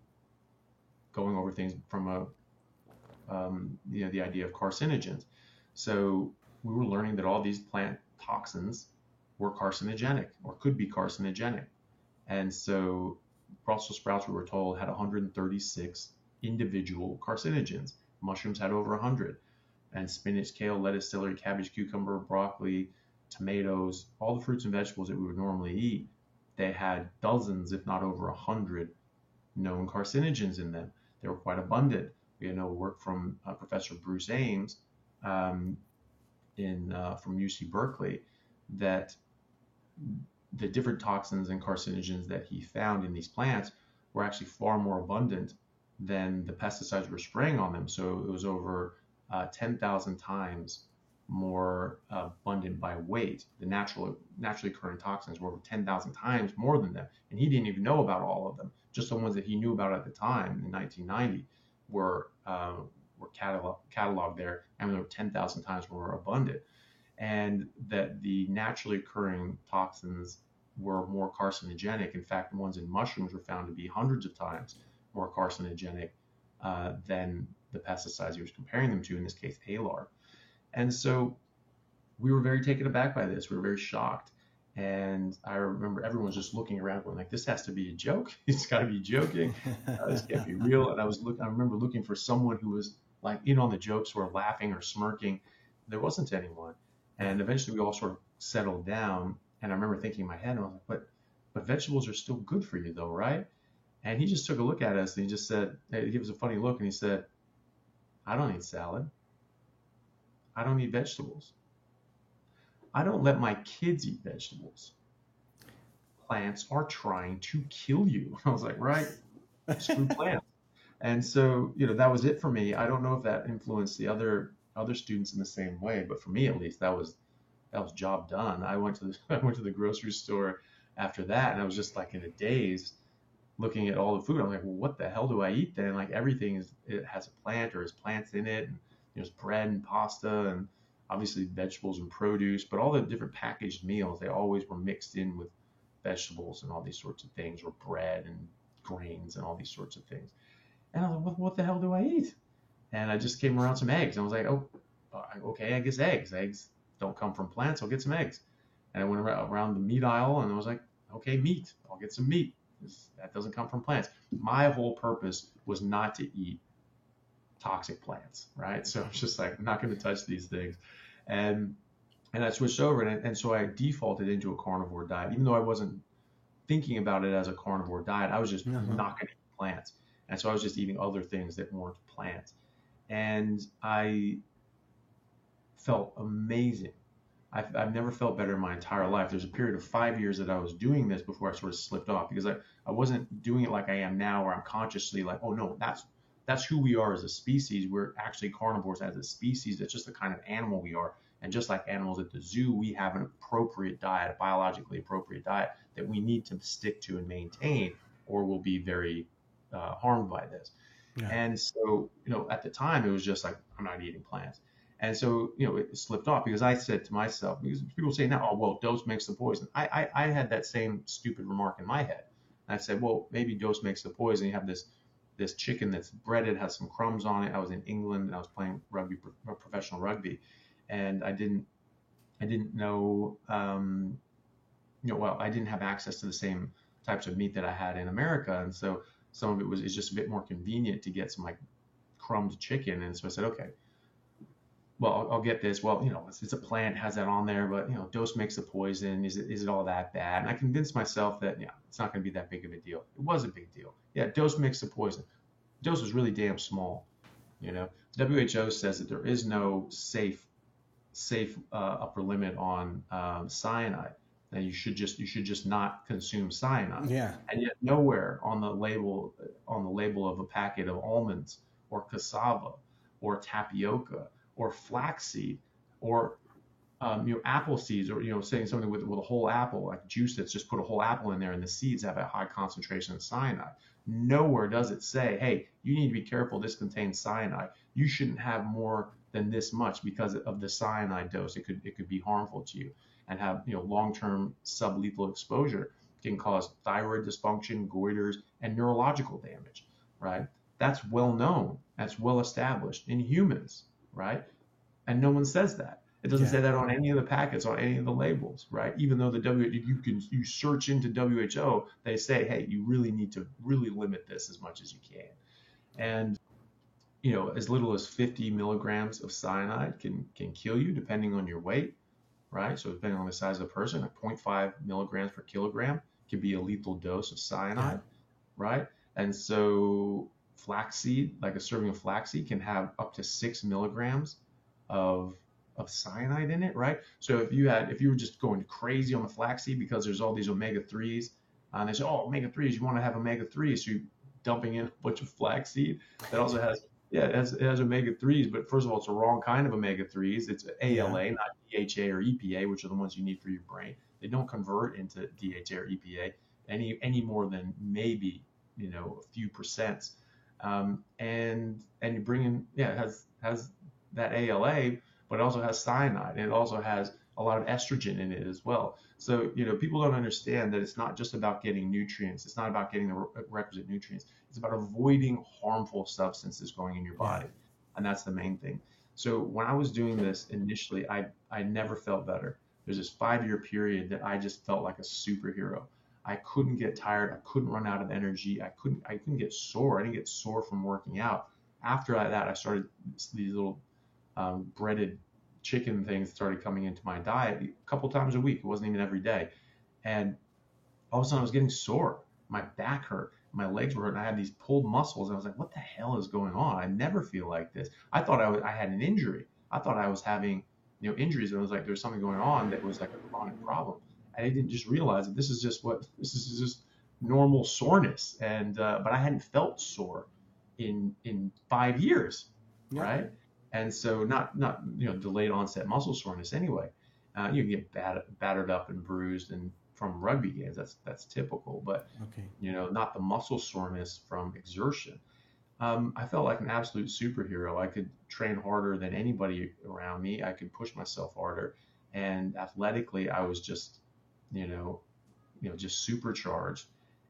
going over things from a, um, you know, the idea of carcinogens. So we were learning that all these plant toxins were carcinogenic or could be carcinogenic. And so Brussels sprouts, we were told, had one hundred thirty-six individual carcinogens. Mushrooms had over one hundred. And spinach, kale, lettuce, celery, cabbage, cucumber, broccoli, tomatoes, all the fruits and vegetables that we would normally eat, they had dozens, if not over one hundred, known carcinogens in them. They were quite abundant. We had no work from uh, Professor Bruce Ames um, in uh, from U C Berkeley, that the different toxins and carcinogens that he found in these plants were actually far more abundant than the pesticides we were spraying on them. So it was over uh, ten thousand times more uh, abundant by weight. The natural, naturally occurring toxins were over ten thousand times more than them. And he didn't even know about all of them. Just the ones that he knew about at the time in nineteen ninety were uh, were catalog, cataloged there, and they were ten thousand times more abundant. And that the naturally occurring toxins were more carcinogenic. In fact, the ones in mushrooms were found to be hundreds of times more carcinogenic uh, than the pesticides he was comparing them to, in this case, Alar. And so we were very taken aback by this. We were very shocked. And I remember everyone was just looking around going like, this has to be a joke. It's got to be joking. Uh, this can't be real. And I was look, I remember looking for someone who was like in on the jokes or laughing or smirking. There wasn't anyone. And eventually we all sort of settled down. And I remember thinking in my head, I was like, but, but vegetables are still good for you though, right? And he just took a look at us and he just said, he gave us a funny look and he said, I don't eat salad. I don't eat vegetables. I don't let my kids eat vegetables. Plants are trying to kill you. I was like, right, screw plants. And so, you know, that was it for me. I don't know if that influenced the other other students in the same way, but for me at least, that was that was job done. I went to the I went to the grocery store after that, and I was just like in a daze, looking at all the food. I'm like, well, what the hell do I eat then? Like everything is it has a plant or has plants in it, and there's bread and pasta and obviously vegetables and produce, but all the different packaged meals, they always were mixed in with vegetables and all these sorts of things, or bread and grains and all these sorts of things. And I was like, what, what the hell do I eat? And I just came around some eggs. And I was like, oh, okay, I guess eggs. Eggs don't come from plants. I'll get some eggs. And I went around the meat aisle and I was like, okay, meat. I'll get some meat. That doesn't come from plants. My whole purpose was not to eat toxic plants, right? So I was just like, I'm not going to touch these things. And and I switched over, and, and so I defaulted into a carnivore diet, even though I wasn't thinking about it as a carnivore diet. I was just Uh-huh. not going to eat plants. And so I was just eating other things that weren't plants. And I felt amazing. I've, I've never felt better in my entire life. There's a period of five years that I was doing this before I sort of slipped off because I, I wasn't doing it like I am now, where I'm consciously like, oh no, that's that's who we are as a species. We're actually carnivores as a species. That's just the kind of animal we are. And just like animals at the zoo, we have an appropriate diet, a biologically appropriate diet that we need to stick to and maintain, or we'll be very uh, harmed by this. Yeah. And so, you know, at the time, it was just like, I'm not eating plants. And so, you know, it slipped off because I said to myself, because people say now, oh, well, dose makes the poison. I, I, I had that same stupid remark in my head. And I said, well, maybe dose makes the poison. You have this this chicken that's breaded, has some crumbs on it. I was in England and I was playing rugby, professional rugby, and I didn't I didn't know, um, you know, well, I didn't have access to the same types of meat that I had in America, and so some of it was is just a bit more convenient to get some like crumbed chicken. And so I said, okay, well, I'll, I'll get this. Well, you know, it's, it's a plant, has that on there, but you know, dose makes the poison. Is it is it all that bad? And I convinced myself that yeah, it's not going to be that big of a deal. It was a big deal. Yeah, dose makes the poison. Dose was really damn small. You know, W H O says that there is no safe safe uh, upper limit on um, cyanide. That you should just you should just not consume cyanide. Yeah. And yet nowhere on the label on the label of a packet of almonds or cassava or tapioca or flaxseed or um, you know, apple seeds, or you know, saying something with with a whole apple, like juice that's just put a whole apple in there, and the seeds have a high concentration of cyanide. Nowhere does it say, hey, you need to be careful. This contains cyanide. You shouldn't have more than this much because of the cyanide dose. It could it could be harmful to you and have, you know, long-term sublethal exposure. It can cause thyroid dysfunction, goiters, and neurological damage. Right? That's well known. That's well established in humans. Right? And no one says that. It doesn't Yeah. say that on any of the packets, on any of the labels, right? Even though the W, if you can, you search into W H O, they say, hey, you really need to really limit this as much as you can. And, you know, as little as fifty milligrams of cyanide can can kill you depending on your weight, right? So depending on the size of the person, like zero point five milligrams per kilogram can be a lethal dose of cyanide, Yeah. right? And so flaxseed, like a serving of flaxseed, can have up to six milligrams of of cyanide in it, right? So if you had, if you were just going crazy on the flaxseed because there's all these omega threes, and they say, oh, omega threes, you want to have omega threes, so you're dumping in a bunch of flaxseed that also has, yeah, it has, it has omega threes, but first of all, it's the wrong kind of omega threes. It's A L A, Yeah. not D H A or E P A, which are the ones you need for your brain. They don't convert into D H A or E P A any any more than maybe, you know, a few percents. Um, and and you bring in, yeah, it has has that A L A, but it also has cyanide, and it also has a lot of estrogen in it as well. So, you know, people don't understand that it's not just about getting nutrients. It's not about getting the re- requisite nutrients. It's about avoiding harmful substances going in your body. Yeah. And that's the main thing. So when I was doing this initially, I, I never felt better. There's this five year period that I just felt like a superhero. I couldn't get tired. I couldn't run out of energy. I couldn't, I couldn't get sore. I didn't get sore from working out. After that, I started these little um, breaded chicken things started coming into my diet a couple times a week. It wasn't even every day. And all of a sudden I was getting sore. My back hurt. My legs were hurt. And I had these pulled muscles. And I was like, what the hell is going on? I never feel like this. I thought I, was, I had an injury. I thought I was having, you know, injuries. And I was like, there's something going on that was like a chronic problem. And I didn't just realize that this is just what, this is just normal soreness. And, uh, but I hadn't felt sore in, in five years. Yeah. Right. And so not, not, you know, delayed onset muscle soreness anyway. Uh, you can get bat- battered up and bruised and from rugby games. That's, that's typical, but, Okay. you know, not the muscle soreness from exertion. Um, I felt like an absolute superhero. I could train harder than anybody around me. I could push myself harder, and athletically, I was just, you know, you know, just supercharged.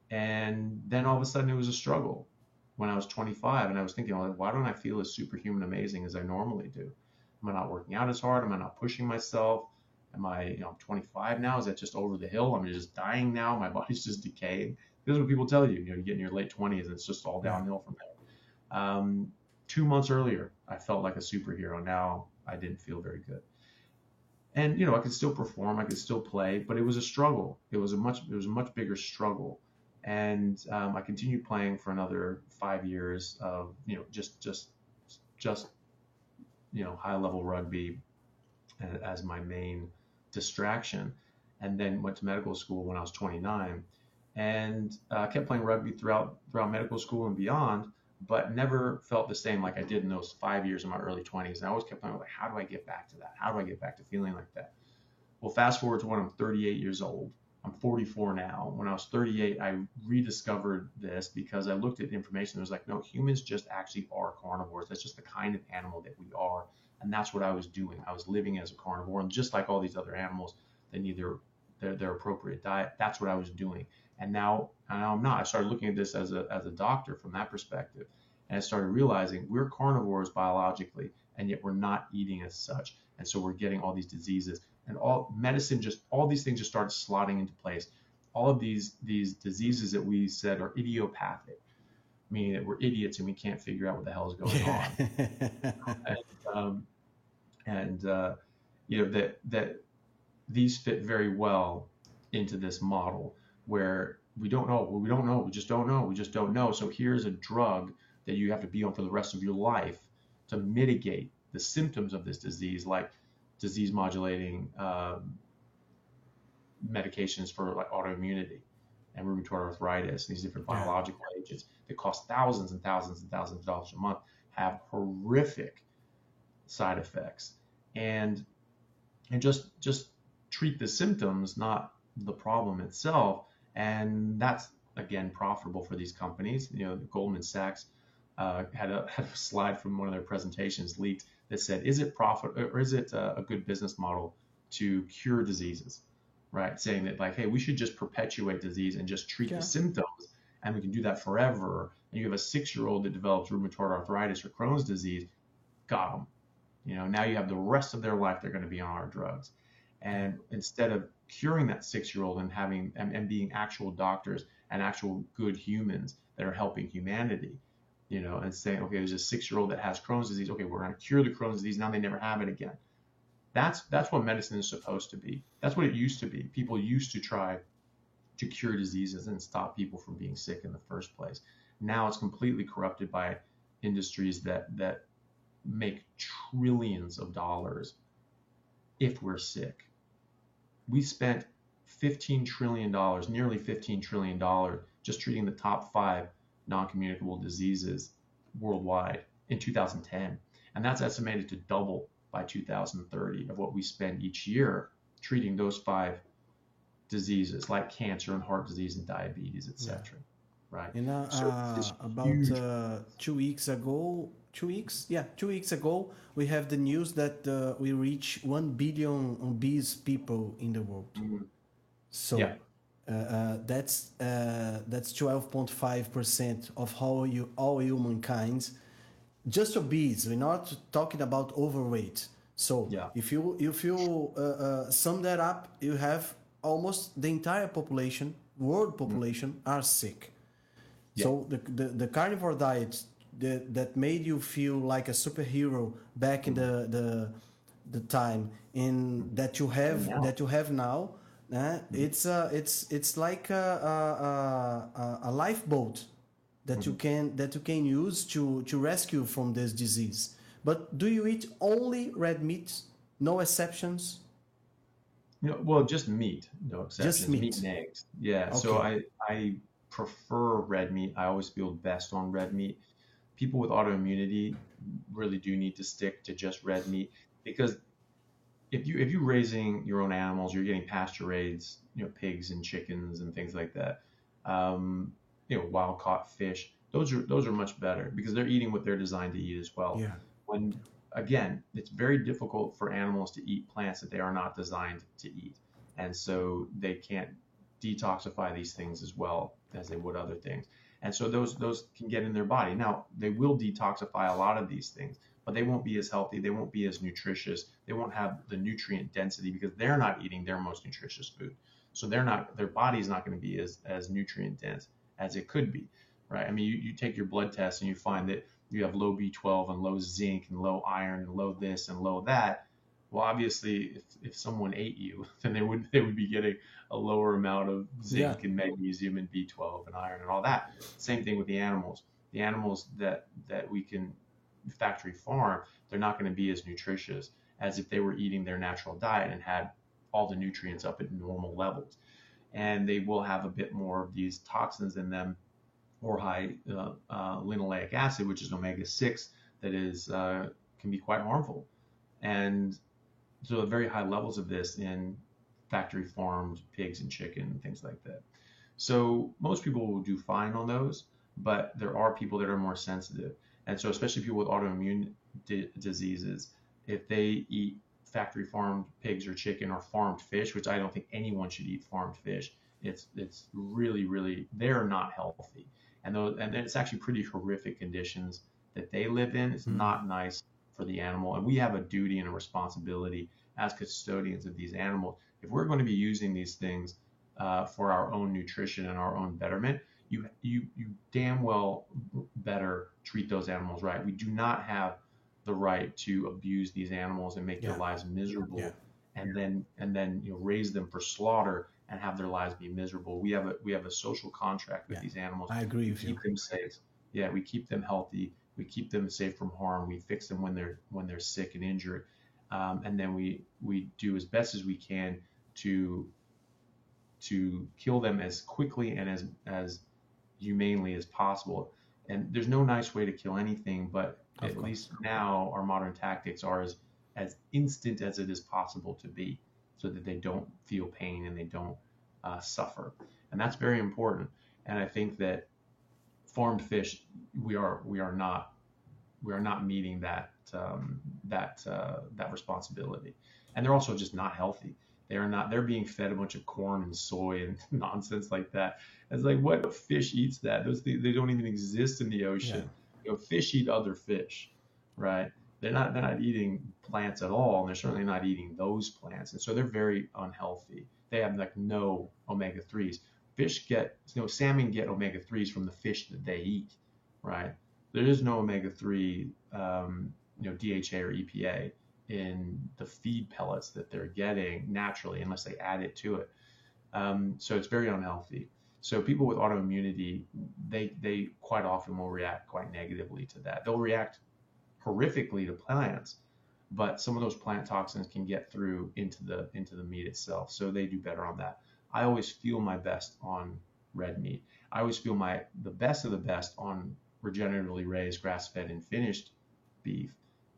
And then all of a sudden it was a struggle when I was twenty-five, and I was thinking, like, why don't I feel as superhuman amazing as I normally do? Am I not working out as hard? Am I not pushing myself? Am I, you know, I'm twenty-five now. Is that just over the hill? I'm just dying now. My body's just decaying. This is what people tell you. You know, you get in your late twenties, and it's just all downhill from there. Um, two months earlier, I felt like a superhero. Now I didn't feel very good. And you know, I could still perform, I could still play, but it was a struggle. It was a much it was a much bigger struggle. And um, I continued playing for another five years of you know just just just you know high level rugby as my main distraction, and then went to medical school when I was twenty-nine, and uh, kept playing rugby throughout throughout medical school and beyond, but never felt the same like I did in those five years in my early twenties. And I always kept thinking, like, how do I get back to that? How do I get back to feeling like that? Well, fast forward to when I'm thirty-eight years old. I'm forty-four now. When I was thirty-eight, I rediscovered this because I looked at information. It was like, no, humans just actually are carnivores. That's just the kind of animal that we are. And that's what I was doing. I was living as a carnivore. And just like all these other animals that need their, their, their appropriate diet, that's what I was doing. And now, and now I'm not. I started looking at this as a, as a doctor from that perspective. And I started realizing we're carnivores biologically, and yet we're not eating as such. And so we're getting all these diseases. And all medicine, just all these things just started slotting into place. All of these these diseases that we said are idiopathic, meaning that we're idiots and we can't figure out what the hell is going Yeah. on. and um, and uh, you know that that these fit very well into this model where we don't know, well, we don't know, we just don't know, we just don't know. So here's a drug that you have to be on for the rest of your life to mitigate the symptoms of this disease, like disease modulating um, medications for like autoimmunity and rheumatoid arthritis, these different Yeah. biological agents that cost thousands and thousands and thousands of dollars a month, have horrific side effects. And and just just treat the symptoms, not the problem itself. And that's again profitable for these companies. You know, Goldman Sachs uh, had, a, had a slide from one of their presentations leaked that said, "Is it profit or is it a, a good business model to cure diseases?" Right, saying that like, hey, we should just perpetuate disease and just treat Yeah. the symptoms, and we can do that forever. And you have a six-year-old that develops rheumatoid arthritis or Crohn's disease, got them. You know, now you have the rest of their life they're going to be on our drugs. And instead of curing that six-year-old and having and, and being actual doctors and actual good humans that are helping humanity, you know, and saying, okay, there's a six-year-old that has Crohn's disease. Okay, we're going to cure the Crohn's disease. Now they never have it again. That's that's what medicine is supposed to be. That's what it used to be. People used to try to cure diseases and stop people from being sick in the first place. Now it's completely corrupted by industries that that make trillions of dollars if we're sick. We spent fifteen trillion dollars, nearly fifteen trillion dollars, just treating the top five non-communicable diseases worldwide in two thousand ten. And that's estimated to double by two thousand thirty of what we spend each year treating those five diseases like cancer and heart disease and diabetes, et cetera. Yeah. Right. You know, So uh, about huge... uh, two weeks ago, two weeks, yeah, two weeks ago, we have the news that uh, we reach one billion obese people in the world. Mm-hmm. So yeah. uh, uh, that's uh, that's twelve point five percent of how you all humankind. Just obese. We're not talking about overweight. So yeah. if you if you uh, uh, sum that up, you have almost the entire population, world population, mm-hmm. are sick. Yeah. So the, the the carnivore diet that that made you feel like a superhero back mm-hmm. in the the the time in that you have yeah. that you have now, uh, mm-hmm. it's uh it's it's like a a, a, a lifeboat that mm-hmm. you can that you can use to to rescue from this disease. But do you eat only red meat? No exceptions? No, well, just meat. No exceptions. Just meat. Meat and eggs. Yeah. Okay. So I I prefer red meat. I always feel best on red meat. People with autoimmunity really do need to stick to just red meat, because if you if you're raising your own animals, you're getting pasture raised, you know, pigs and chickens and things like that. Um, you know, wild caught fish. Those are those are much better because they're eating what they're designed to eat as well. Yeah. When again, it's very difficult for animals to eat plants that they are not designed to eat, and so they can't detoxify these things as well as they would other things. And so those those can get in their body. Now, they will detoxify a lot of these things, but they won't be as healthy. They won't be as nutritious. They won't have the nutrient density because they're not eating their most nutritious food. So they're not their body's not going to be as as nutrient dense as it could be, right? I mean, you, you take your blood test and you find that you have low B twelve and low zinc and low iron and low this and low that. Well, obviously, if, if someone ate you, then they would they would be getting a lower amount of Yeah. zinc and magnesium and B twelve and iron and all that. Same thing with the animals. The animals that that we can factory farm, they're not going to be as nutritious as if they were eating their natural diet and had all the nutrients up at normal levels. And they will have a bit more of these toxins in them, or high uh, uh, linoleic acid, which is omega six, that is uh, can be quite harmful. And so very high levels of this in factory farmed pigs and chicken and things like that. So most people will do fine on those, but there are people that are more sensitive. And so especially people with autoimmune di- diseases, if they eat factory farmed pigs or chicken or farmed fish, which I don't think anyone should eat farmed fish, it's it's really, really, they're not healthy. And those, and it's actually pretty horrific conditions that they live in. It's Mm. not nice for the animal. And we have a duty and a responsibility as custodians of these animals. If we're going to be using these things uh, for our own nutrition and our own betterment, you you you damn well better treat those animals right. We do not have the right to abuse these animals and make Yeah. their lives miserable, Yeah. and then and then you know raise them for slaughter and have their lives be miserable. We have a we have a social contract with Yeah. these animals. I agree We with you. keep them safe. Yeah, we keep them healthy. We keep them safe from harm. We fix them when they're when they're sick and injured, um, and then we we do as best as we can to to kill them as quickly and as as humanely as possible. And there's no nice way to kill anything, but Of at course. least now our modern tactics are as as instant as it is possible to be, so that they don't feel pain and they don't uh, suffer. And that's very important. And I think that farmed fish, we are we are not we are not meeting that um, that uh, that responsibility. And they're also just not healthy. They are not. They're being fed a bunch of corn and soy and nonsense like that. It's like, what fish eats that? Those things, they don't even exist in the Yeah. ocean. You know, fish eat other fish, right? They're not they're not eating plants at all, and they're certainly not eating those plants. And so they're very unhealthy. They have like no omega threes. Fish get, you know, salmon get omega threes from the fish that they eat, right? There is no omega three, um, you know, D H A or E P A in the feed pellets that they're getting naturally, unless they add it to it. Um, so it's very unhealthy. So people with autoimmunity, they they quite often will react quite negatively to that. They'll react horrifically to plants, but some of those plant toxins can get through into the into the meat itself. So they do better on that. I always feel my best on red meat. I always feel my the best of the best on regeneratively raised, grass-fed, and finished beef.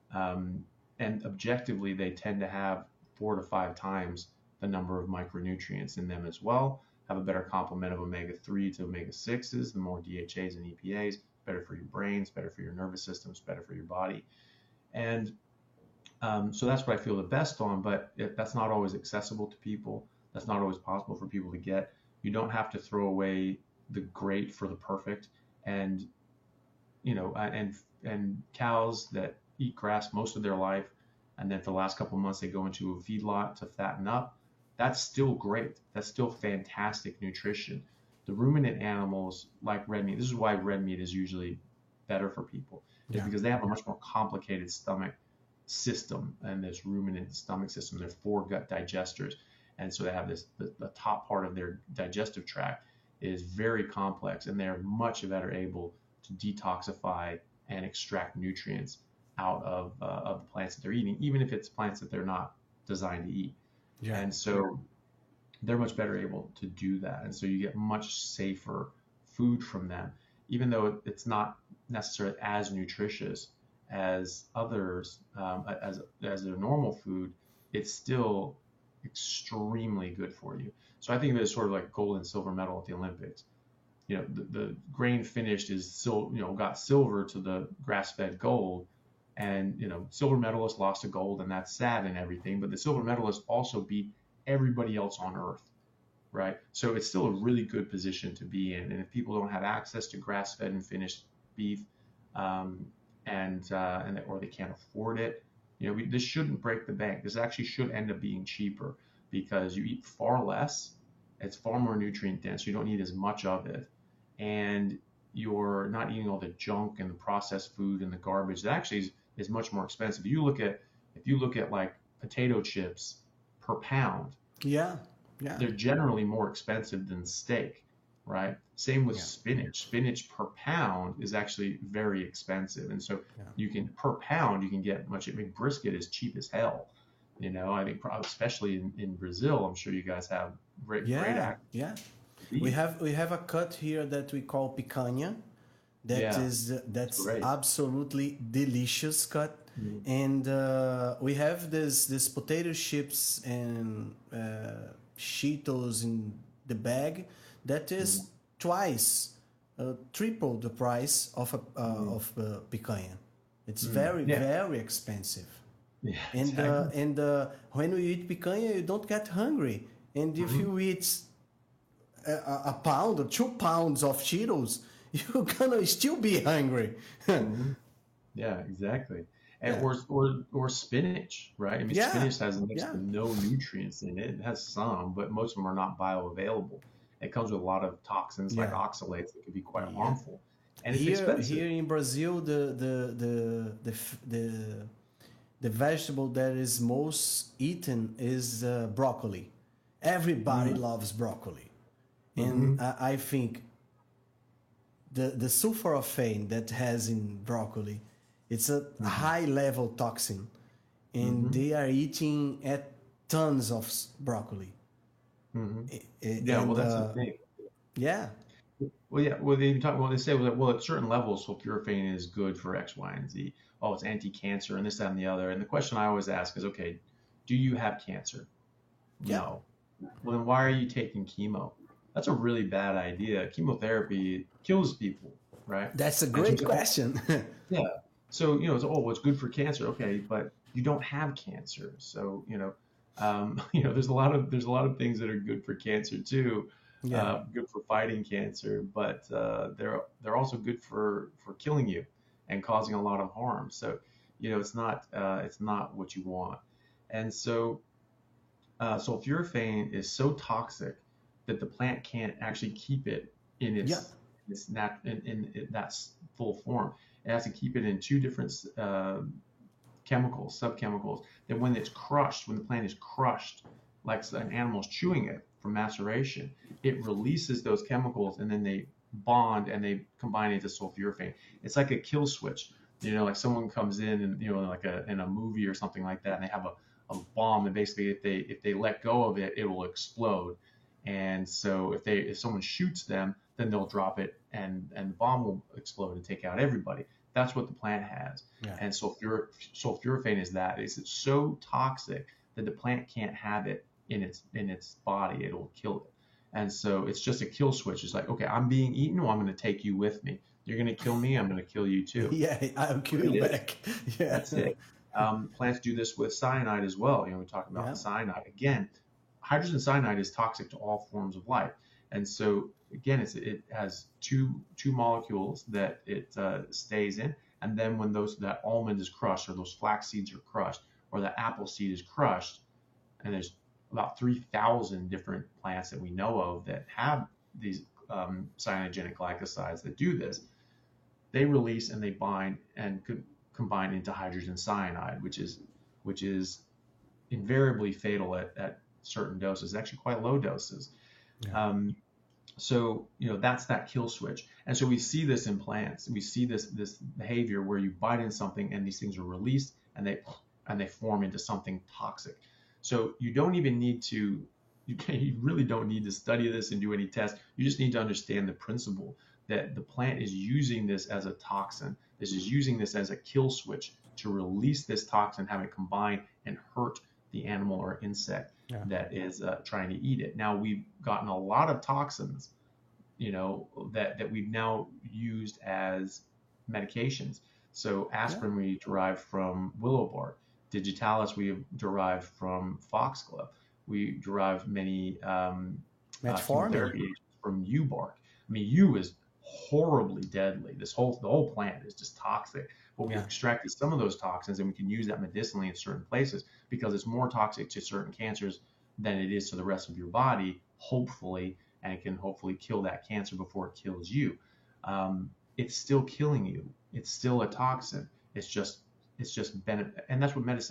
Um, and objectively, they tend to have four to five times the number of micronutrients in them as well. Have a better complement of omega three to omega sixes, the more D H As and E P As, better for your brains, better for your nervous systems, better for your body. And um, so that's what I feel the best on, but if that's not always accessible to people. That's not always possible for people to get. You don't have to throw away the great for the perfect. And, you know, and and cows that eat grass most of their life, and then for the last couple of months they go into a feedlot to fatten up, that's still great. That's still fantastic nutrition. The ruminant animals like red meat, this is why red meat is usually better for people, is Yeah. because they have a much more complicated stomach system, and this ruminant stomach system, they're foregut digesters. And so they have this, the, the top part of their digestive tract is very complex, and they're much better able to detoxify and extract nutrients out of, uh, of the plants that they're eating, even if it's plants that they're not designed to eat. Yeah. And so they're much better able to do that. And so you get much safer food from them, even though it's not necessarily as nutritious as others, um, as, as their normal food, it's still extremely good for you. So I think of it as sort of like gold and silver medal at the Olympics. You know, the, the grain finished is still, you know, got silver to the grass-fed gold. And, you know, silver medalists lost to gold, and that's sad and everything. But the silver medalists also beat everybody else on earth, right? So it's still a really good position to be in. And if people don't have access to grass-fed and finished beef, um, and uh, and or they can't afford it, you know, we, this shouldn't break the bank. This actually should end up being cheaper because you eat far less. It's far more nutrient dense. You don't need as much of it, and you're not eating all the junk and the processed food and the garbage that actually is, is much more expensive. You look at if you look at like potato chips per pound, Yeah, yeah, they're generally more expensive than steak, right? Same with yeah, spinach. Spinach per pound is actually very expensive. And so yeah, you can, per pound, you can get much, I mean, brisket is cheap as hell. You know, I think prob- especially in, in Brazil, I'm sure you guys have great, great yeah, access yeah. to We beef. have we have a cut here that we call picanha. That Yeah, is it's that's great. absolutely delicious cut, Mhm. and uh, we have this this potato chips and uh, Cheetos in the bag that Mhm. is twice, uh, triple the price of a uh, Mhm. of uh, picanha. It's Mm. very Yeah, very expensive, yeah, and uh, exactly. and uh, when we eat picanha, you don't get hungry, and if Mhm. you eat a, a pound or two pounds of Cheetos, you're gonna still be hungry. Mhm. Yeah, exactly. And Yeah, or or or spinach, right? I mean, yeah, spinach has next yeah, to no nutrients in it. It has some, but most of them are not bioavailable. It comes with a lot of toxins like yeah, oxalates that could be quite yeah. harmful, and it's Here, expensive. here in Brazil, the the the the f- the, the vegetable that is most eaten is uh, broccoli. Everybody Mm. loves broccoli, and Hmm. I, I think the the sulforaphane that has in broccoli, it's a Hmm. high level toxin, and Hmm. they are eating at tons of s- broccoli. Hmm. I- I- Yeah, well, and that's the uh, thing. yeah, Well, yeah, well, they talk, well, they say, well, well, at certain levels, sulforaphane is good for X, Y, and Z. Oh, it's anti-cancer and this, that, and the other. And the question I always ask is, okay, do you have cancer? yeah, No. Well, then why are you taking chemo? That's a really bad idea. Chemotherapy kills people, right? that's a And so we great say, oh, question. yeah. So, you know, it's, oh, well, it's good for cancer. Okay, but you don't have cancer. So, you know, um, you know, there's a lot of there's a lot of things that are good for cancer too, Yeah, uh, good for fighting cancer, but uh, they're they're also good for for killing you and causing a lot of harm. So, you know, it's not uh, it's not what you want. And so uh, sulforaphane is so toxic that the plant can't actually keep it in yeah, its its nat in, in, in that full form. It has to keep it in two different uh, chemicals, subchemicals. That when it's crushed, when the plant is crushed, like an animal's chewing it from maceration, it releases those chemicals and then they bond and they combine into sulforaphane. It's like a kill switch. You know, like someone comes in and you know, like a in a movie or something like that, and they have a a bomb, and basically if they if they let go of it, it will explode. And so if they if someone shoots them, then they'll drop it, and and the bomb will explode and take out everybody. That's what the plant has. yeah, And sulfur, sulforaphane is that is it's so toxic that the plant can't have it in its in its body. It'll kill it. And so it's just a kill switch. It's like, okay, I'm being eaten, well, I'm going to take you with me. You're going to kill me, I'm going to kill you too. yeah. I'll That's kill what you it is. back. Yeah, That's it. Um, plants do this with cyanide as well. You know, we talk about yeah, cyanide. Again, hydrogen cyanide is toxic to all forms of life. And so again, it's, it has two two molecules that it uh, stays in. And then when those that almond is crushed, or those flax seeds are crushed, or the apple seed is crushed, and there's about three thousand different plants that we know of that have these um, cyanogenic glycosides that do this, they release and they bind and co- combine into hydrogen cyanide, which is which is invariably fatal at, at certain doses, actually quite low doses. yeah, Um, so you know that's that kill switch, and so we see this in plants. We see this this behavior where you bite in something and these things are released and they and they form into something toxic. So you don't even need to you, can, you really don't need to study this and do any tests. You just need to understand the principle that the plant is using this as a toxin. This is using this as a kill switch to release this toxin, have it combine and hurt the animal or insect yeah, that is uh, trying to eat it. Now we've gotten a lot of toxins, you know, that that we've now used as medications. So yeah. aspirin we derive from willow bark. Digitalis we have derived from foxglove. We derive many um, uh, Metformin. chemotherapy agents from yew bark. I mean, yew is horribly deadly. This whole the whole plant is just toxic. But we've Yeah, extracted some of those toxins and we can use that medicinally in certain places because it's more toxic to certain cancers than it is to the rest of your body, hopefully, and it can hopefully kill that cancer before it kills you. Um, it's still killing you. It's still a toxin. It's just it's just benefit, and that's what medicine is.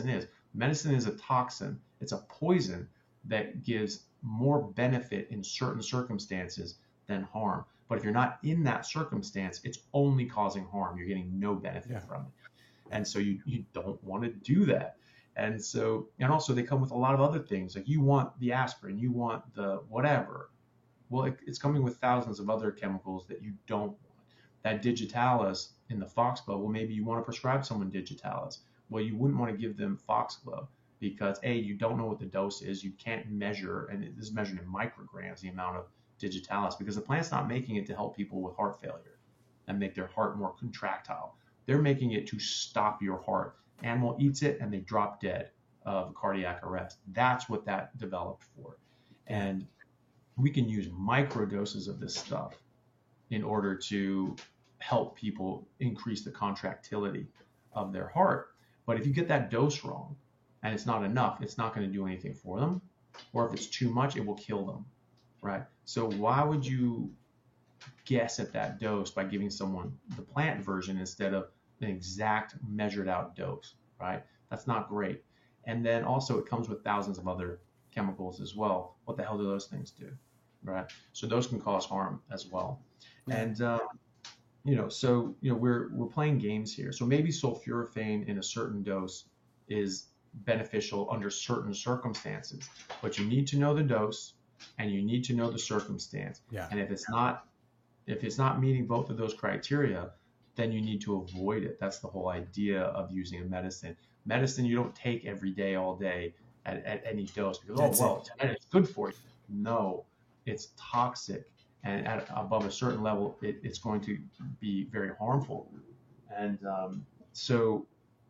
Medicine is a toxin. It's a poison that gives more benefit in certain circumstances than harm. But if you're not in that circumstance, it's only causing harm. You're getting no benefit Yeah. from it. And so you, you don't want to do that. And so, and also they come with a lot of other things. Like you want the aspirin, you want the whatever. Well, it, it's coming with thousands of other chemicals that you don't want. That digitalis in the Foxglove, well, maybe you want to prescribe someone digitalis. Well, you wouldn't want to give them Foxglove because A, you don't know what the dose is. You can't measure, and this is measured in micrograms, the amount of digitalis, because the plant's not making it to help people with heart failure and make their heart more contractile. They're making it to stop your heart. Animal eats it and they drop dead of cardiac arrest. That's what that developed for. And we can use micro doses of this stuff in order to help people increase the contractility of their heart. But if you get that dose wrong and it's not enough, it's not going to do anything for them. Or if it's too much, it will kill them, right? So why would you guess at that dose by giving someone the plant version instead of an exact measured out dose, right? That's not great. And then also it comes with thousands of other chemicals as well. What the hell do those things do, right? So those can cause harm as well. Yeah. And, uh, you know, so, you know, we're, we're playing games here. So maybe sulforaphane in a certain dose is beneficial under certain circumstances, but you need to know the dose and you need to know the circumstance. Yeah. And if it's not, if it's not meeting both of those criteria, then you need to avoid it. That's the whole idea of using a medicine. Medicine you don't take every day, all day at, at any dose because, That's oh, well, it. it's good for you. No, it's toxic. And at above a certain level, it, it's going to be very harmful. And um, so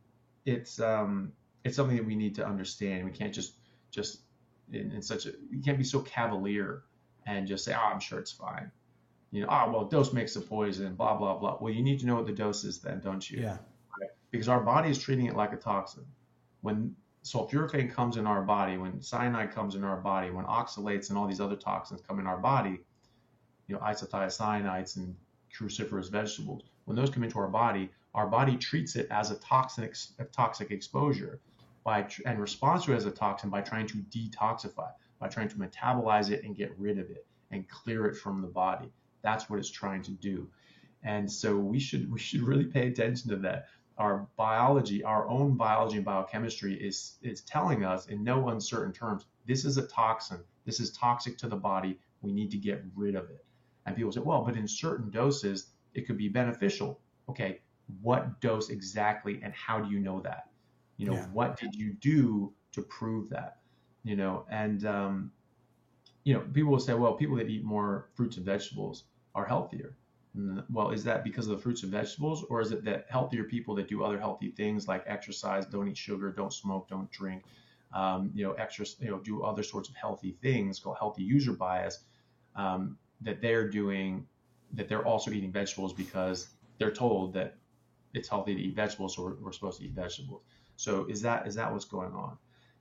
it's um, it's something that we need to understand. We can't just, just in, in such a, you can't be so cavalier and just say, oh, I'm sure it's fine. You know, oh, well, dose makes the poison, blah, blah, blah. Well, you need to know what the dose is then, don't you? Yeah. Right? Because our body is treating it like a toxin. When sulforaphane comes in our body, when cyanide comes in our body, when oxalates and all these other toxins come in our body, you know, isothiocyanates and cruciferous vegetables, when those come into our body, our body treats it as a toxic, a toxic exposure by and responds to it as a toxin by trying to detoxify, by trying to metabolize it and get rid of it and clear it from the body. That's what it's trying to do. And so we should we should really pay attention to that. Our biology, our own biology and biochemistry is is telling us in no uncertain terms, this is a toxin. This is toxic to the body. We need to get rid of it. And people say, well, but in certain doses, it could be beneficial. Okay, what dose exactly and how do you know that? You know, yeah. What did you do to prove that? You know, and, um, you know, people will say, well, people that eat more fruits and vegetables are healthier. Well, is that because of the fruits and vegetables, or is it that healthier people that do other healthy things like exercise, don't eat sugar, don't smoke, don't drink, um, you know, extra, you know, do other sorts of healthy things called healthy user bias, um, that they're doing, that they're also eating vegetables because they're told that it's healthy to eat vegetables, so we're, we're supposed to eat vegetables. So is that is that what's going on?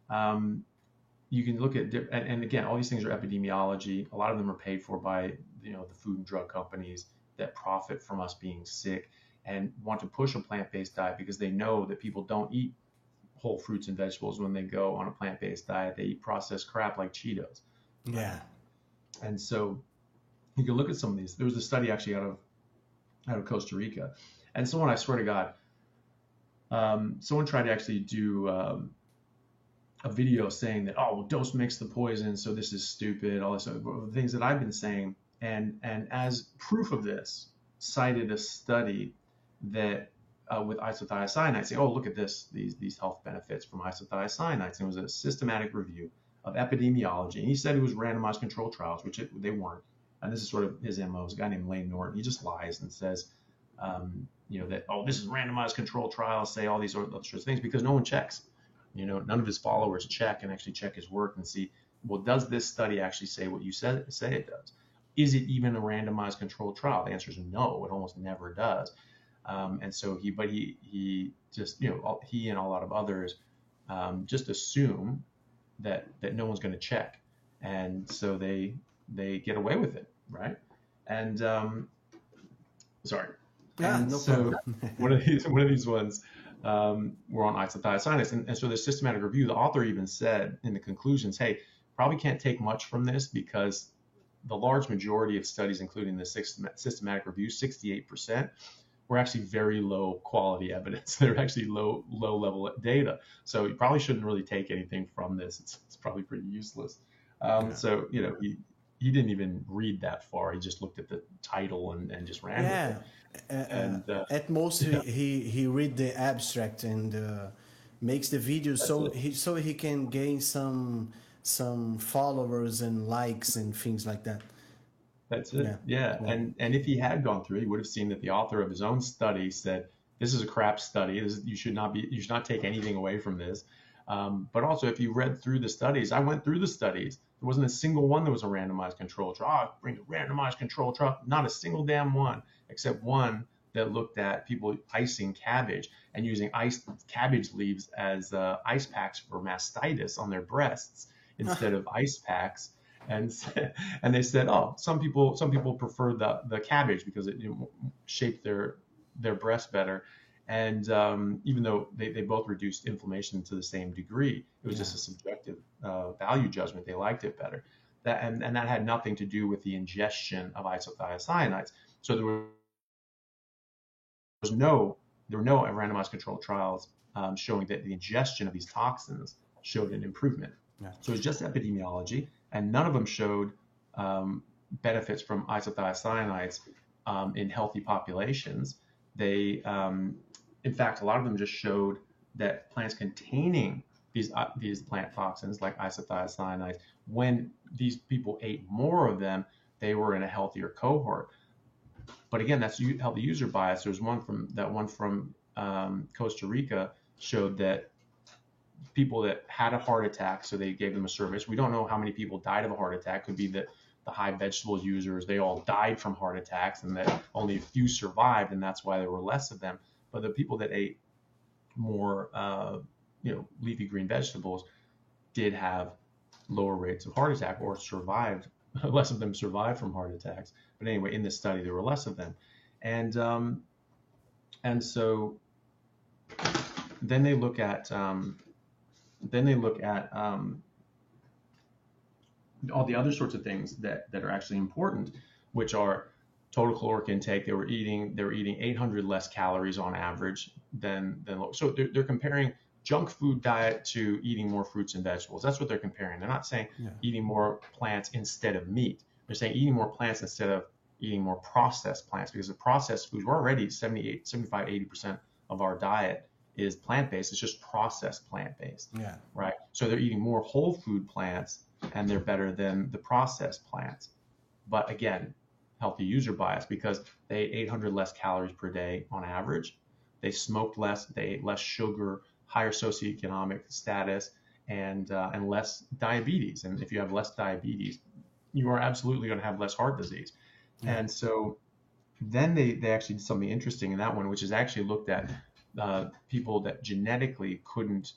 Um, you can look at, and, and again, all these things are epidemiology. A lot of them are paid for by, you know, the food and drug companies that profit from us being sick and want to push a plant-based diet because they know that people don't eat whole fruits and vegetables when they go on a plant-based diet. They eat processed crap like Cheetos. Yeah. And so you can look at some of these. There was a study actually out of out of Costa Rica, and someone, I swear to God, um, someone tried to actually do um, a video saying that, oh, well, dose makes the poison, so this is stupid, all this other things that I've been saying. And and as proof of this, cited a study that uh, with isothiocyanate, saying, oh, look at this, these these health benefits from isothiocyanate. And it was a systematic review of epidemiology. And he said it was randomized control trials, which it, they weren't. And this is sort of his M O. It's a guy named Lane Norton. He just lies and says, um, you know, that, oh, this is randomized control trials, say all these other sorts of things, because no one checks. You know, none of his followers check and actually check his work and see, well, does this study actually say what you said, say it does? Is it even a randomized controlled trial? The answer is no. It almost never does. Um, and so he, but he, he just, you know, he and a lot of others um, just assume that that no one's going to check, and so they they get away with it, right? And um, sorry. Yeah, and no so problem. one of these one of these ones um, were on isothiocyanates. And, and so the systematic review, the author even said in the conclusions, hey, probably can't take much from this because the large majority of studies, including the systematic review, sixty-eight percent, were actually very low quality evidence. They're actually low low level data. So you probably shouldn't really take anything from this. It's, it's probably pretty useless. Um, Yeah. so, you know, he, he didn't even read that far. He just looked at the title and, and just ran Yeah. with it. Uh, uh, And uh, at most, yeah, he, he, he read the abstract and uh, makes the video that's so it. he so he can gain some some followers and likes and things like that. That's Yeah. it. Yeah. Yeah. And and if he had gone through it, he would have seen that the author of his own study said, this is a crap study. This is, you should not be, you should not take anything away from this. Um, but also, if you read through the studies, I went through the studies. There wasn't a single one that was a randomized control trial. Oh, bring a randomized control trial. Not a single damn one, except one that looked at people icing cabbage and using iced cabbage leaves as uh, ice packs for mastitis on their breasts instead of ice packs. And and they said, oh, some people some people prefer the the cabbage because it, you know, shaped their their breast better. And um, even though they, they both reduced inflammation to the same degree, it was Yeah. just a subjective uh, value judgment. They liked it better. That and, and that had nothing to do with the ingestion of isothiocyanates. So there was no there were no randomized controlled trials um, showing that the ingestion of these toxins showed an improvement. Yeah. So it's just epidemiology, and none of them showed um, benefits from isothiocyanates um, in healthy populations. They, um, in fact, a lot of them just showed that plants containing these uh, these plant toxins like isothiocyanates, when these people ate more of them, they were in a healthier cohort. But again, that's healthy user bias. There's one from that one from um, Costa Rica showed that people that had a heart attack, so they gave them a service. We don't know how many people died of a heart attack. Could be that the high vegetable users, they all died from heart attacks and that only a few survived, and that's why there were less of them. But the people that ate more, uh, you know, leafy green vegetables did have lower rates of heart attack or survived. Less of them survived from heart attacks. But anyway, in this study, there were less of them. And, um, and so then they look at, um, then they look at um, all the other sorts of things that, that are actually important, which are total caloric intake. They were eating they were eating eight hundred less calories on average than than so they're, they're comparing junk food diet to eating more fruits and vegetables. That's what they're comparing. They're not saying Yeah. eating more plants instead of meat. They're saying eating more plants instead of eating more processed plants, because the processed foods, we're already seventy-eight, seventy-five, eighty percent of our diet is plant-based. It's just processed plant-based, Yeah. right? So they're eating more whole food plants and they're better than the processed plants. But again, healthy user bias, because they ate eight hundred less calories per day on average. They smoked less, they ate less sugar, higher socioeconomic status, and uh, and less diabetes. And if you have less diabetes, you are absolutely going to have less heart disease. Yeah. And so then they, they actually did something interesting in that one, which is actually looked at uh, people that genetically couldn't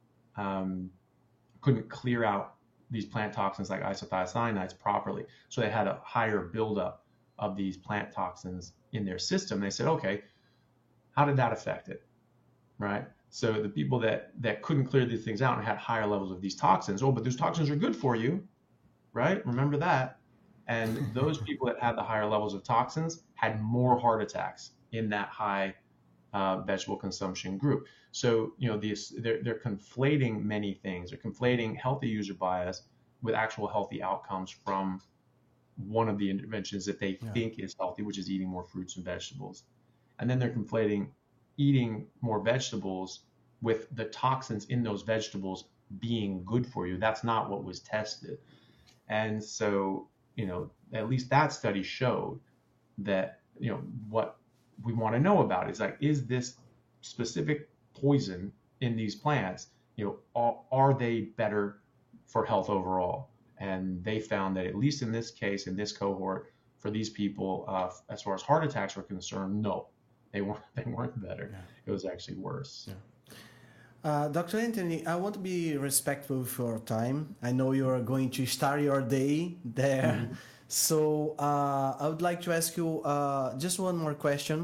um, couldn't clear out these plant toxins like isothiocyanates properly. So they had a higher buildup of these plant toxins in their system. They said, okay, how did that affect it, right? So the people that, that couldn't clear these things out and had higher levels of these toxins, oh, but those toxins are good for you, right? Remember that. And those people that had the higher levels of toxins had more heart attacks in that high uh, vegetable consumption group. So, you know, these, they're, they're conflating many things. They're conflating healthy user bias with actual healthy outcomes from one of the interventions that they Yeah. think is healthy, which is eating more fruits and vegetables. And then they're conflating eating more vegetables with the toxins in those vegetables being good for you. That's not what was tested. And so, you know, at least that study showed that, you know, what we want to know about is like, is this specific poison in these plants, you know, are, are they better for health overall? And they found that at least in this case, in this cohort, for these people, uh, as far as heart attacks were concerned, no, they weren't. They weren't better. Yeah. It was actually worse. Yeah. Uh, Doctor Anthony, I want to be respectful for your time. I know you are going to start your day there. Mm-hmm. So uh, I would like to ask you uh, just one more question.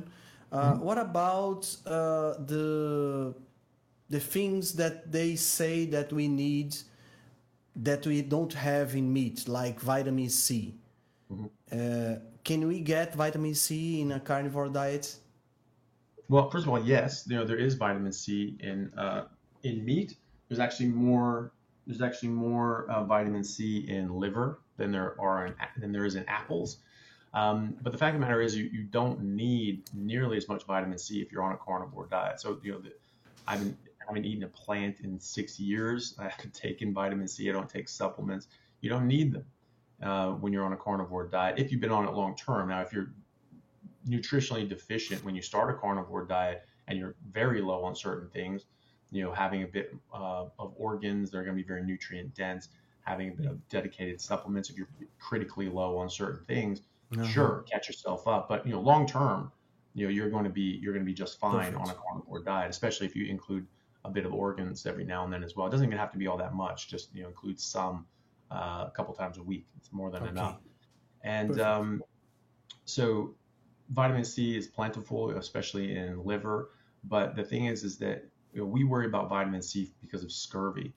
Uh, what about uh, the the things that they say that we need that we don't have in meat, like vitamin C? Mm-hmm. Uh, can we get vitamin C in a carnivore diet? Well, first of all, yes, you know there is vitamin C in uh, in meat. There's actually more. There's actually more uh, vitamin C in liver than there are in, than there is in apples. Um, but the fact of the matter is, you, you don't need nearly as much vitamin C if you're on a carnivore diet. So you know, the, I've been I haven't eaten a plant in six years. I haven't taken vitamin C. I don't take supplements. You don't need them uh, when you're on a carnivore diet. If you've been on it long term. Now, if you're nutritionally deficient when you start a carnivore diet and you're very low on certain things, you know, having a bit uh, of organs that are going to be very nutrient dense, having a bit of dedicated supplements if you're critically low on certain things, Uh-huh. sure, catch yourself up. But you know, long term, you know, you're going to be you're going to be just fine Perfect. on a carnivore diet, especially if you include a bit of organs every now and then as well. It doesn't even have to be all that much. Just you know, include some uh, a couple times a week. It's more than Okay. enough. And Perfect. um, so vitamin C is plentiful, especially in liver. But the thing is, is that you know, we worry about vitamin C because of scurvy.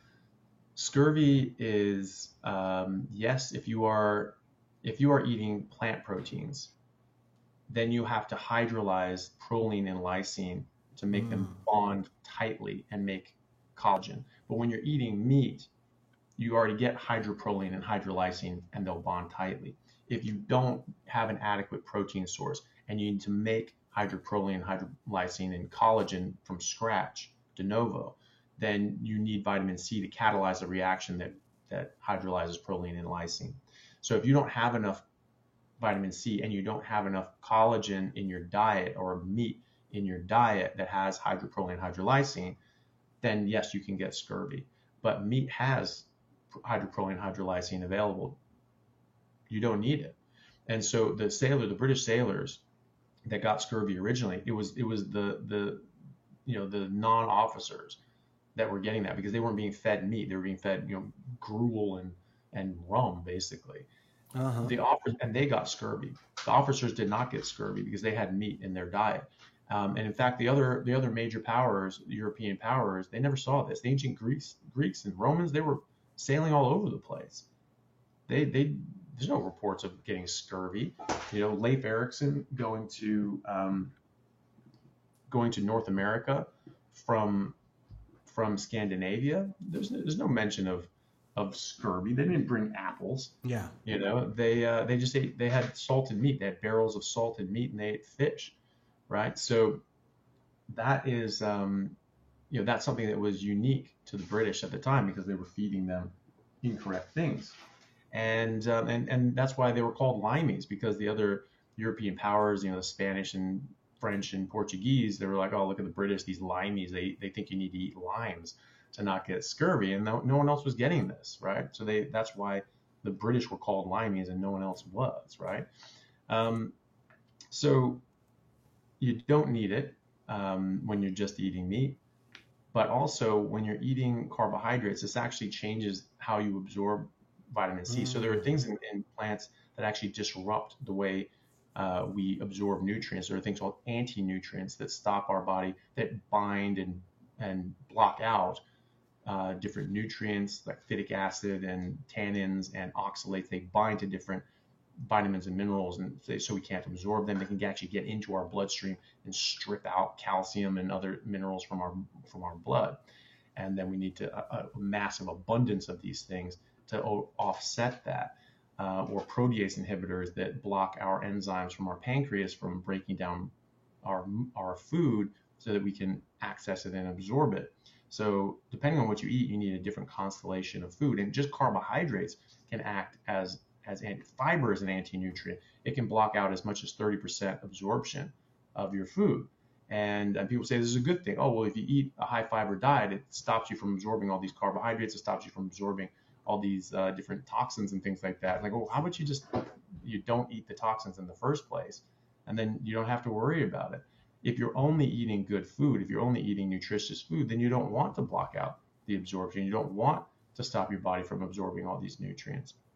Scurvy is um, yes, if you are if you are eating plant proteins, then you have to hydrolyze proline and lysine to make them bond tightly and make collagen. But when you're eating meat, you already get hydroproline and hydrolysine and they'll bond tightly. If you don't have an adequate protein source and you need to make hydroproline, hydrolysine, and collagen from scratch, de novo, then you need vitamin C to catalyze a reaction that, that hydrolyzes proline and lysine. So if you don't have enough vitamin C and you don't have enough collagen in your diet or meat in your diet that has hydroproline, hydrolysine, then yes, you can get scurvy. But meat has hydroproline, hydrolysine available. You don't need it. And so the sailor, the British sailors that got scurvy originally, it was it was the the you know the non-officers that were getting that because they weren't being fed meat. They were being fed you know gruel and and rum basically. Uh-huh. The officers and they got scurvy. The officers did not get scurvy because they had meat in their diet. Um, and in fact, the other the other major powers, European powers, they never saw this. The ancient Greeks, Greeks and Romans, they were sailing all over the place. They they there's no reports of getting scurvy. You know, Leif Erikson going to um, going to North America from from Scandinavia. There's there's no mention of of scurvy. They didn't bring apples. Yeah. You know, they uh, they just ate. They had salted meat. They had barrels of salted meat, and they ate fish, right? So that is, um, you know, that's something that was unique to the British at the time because they were feeding them incorrect things, and um, and and that's why they were called limeys because the other European powers, you know, the Spanish and French and Portuguese, they were like, oh, look at the British, these limeys. They they think you need to eat limes to not get scurvy, and no, no one else was getting this, right? So they that's why the British were called limeys and no one else was, right? Um, so you don't need it um, when you're just eating meat, but also when you're eating carbohydrates, this actually changes how you absorb vitamin C. Mm. So there are things in, in plants that actually disrupt the way uh, we absorb nutrients. There are things called anti-nutrients that stop our body, that bind and and block out Uh, different nutrients like phytic acid and tannins and oxalates. They bind to different vitamins and minerals, and they, so we can't absorb them. They can actually get into our bloodstream and strip out calcium and other minerals from our from our blood. And then we need to a, a massive abundance of these things to o- offset that. Uh, or protease inhibitors that block our enzymes from our pancreas from breaking down our our food so that we can access it and absorb it. So depending on what you eat, you need a different constellation of food. And just carbohydrates can act as, as anti, fiber is an anti-nutrient. It can block out as much as thirty percent absorption of your food. And, and people say this is a good thing. Oh, well, if you eat a high fiber diet, it stops you from absorbing all these carbohydrates. It stops you from absorbing all these uh, different toxins and things like that. Like, oh, how about you just, you don't eat the toxins in the first place, and then you don't have to worry about it. If you're only eating good food, if you're only eating nutritious food, then you don't want to block out the absorption. You don't want to stop your body from absorbing all these nutrients.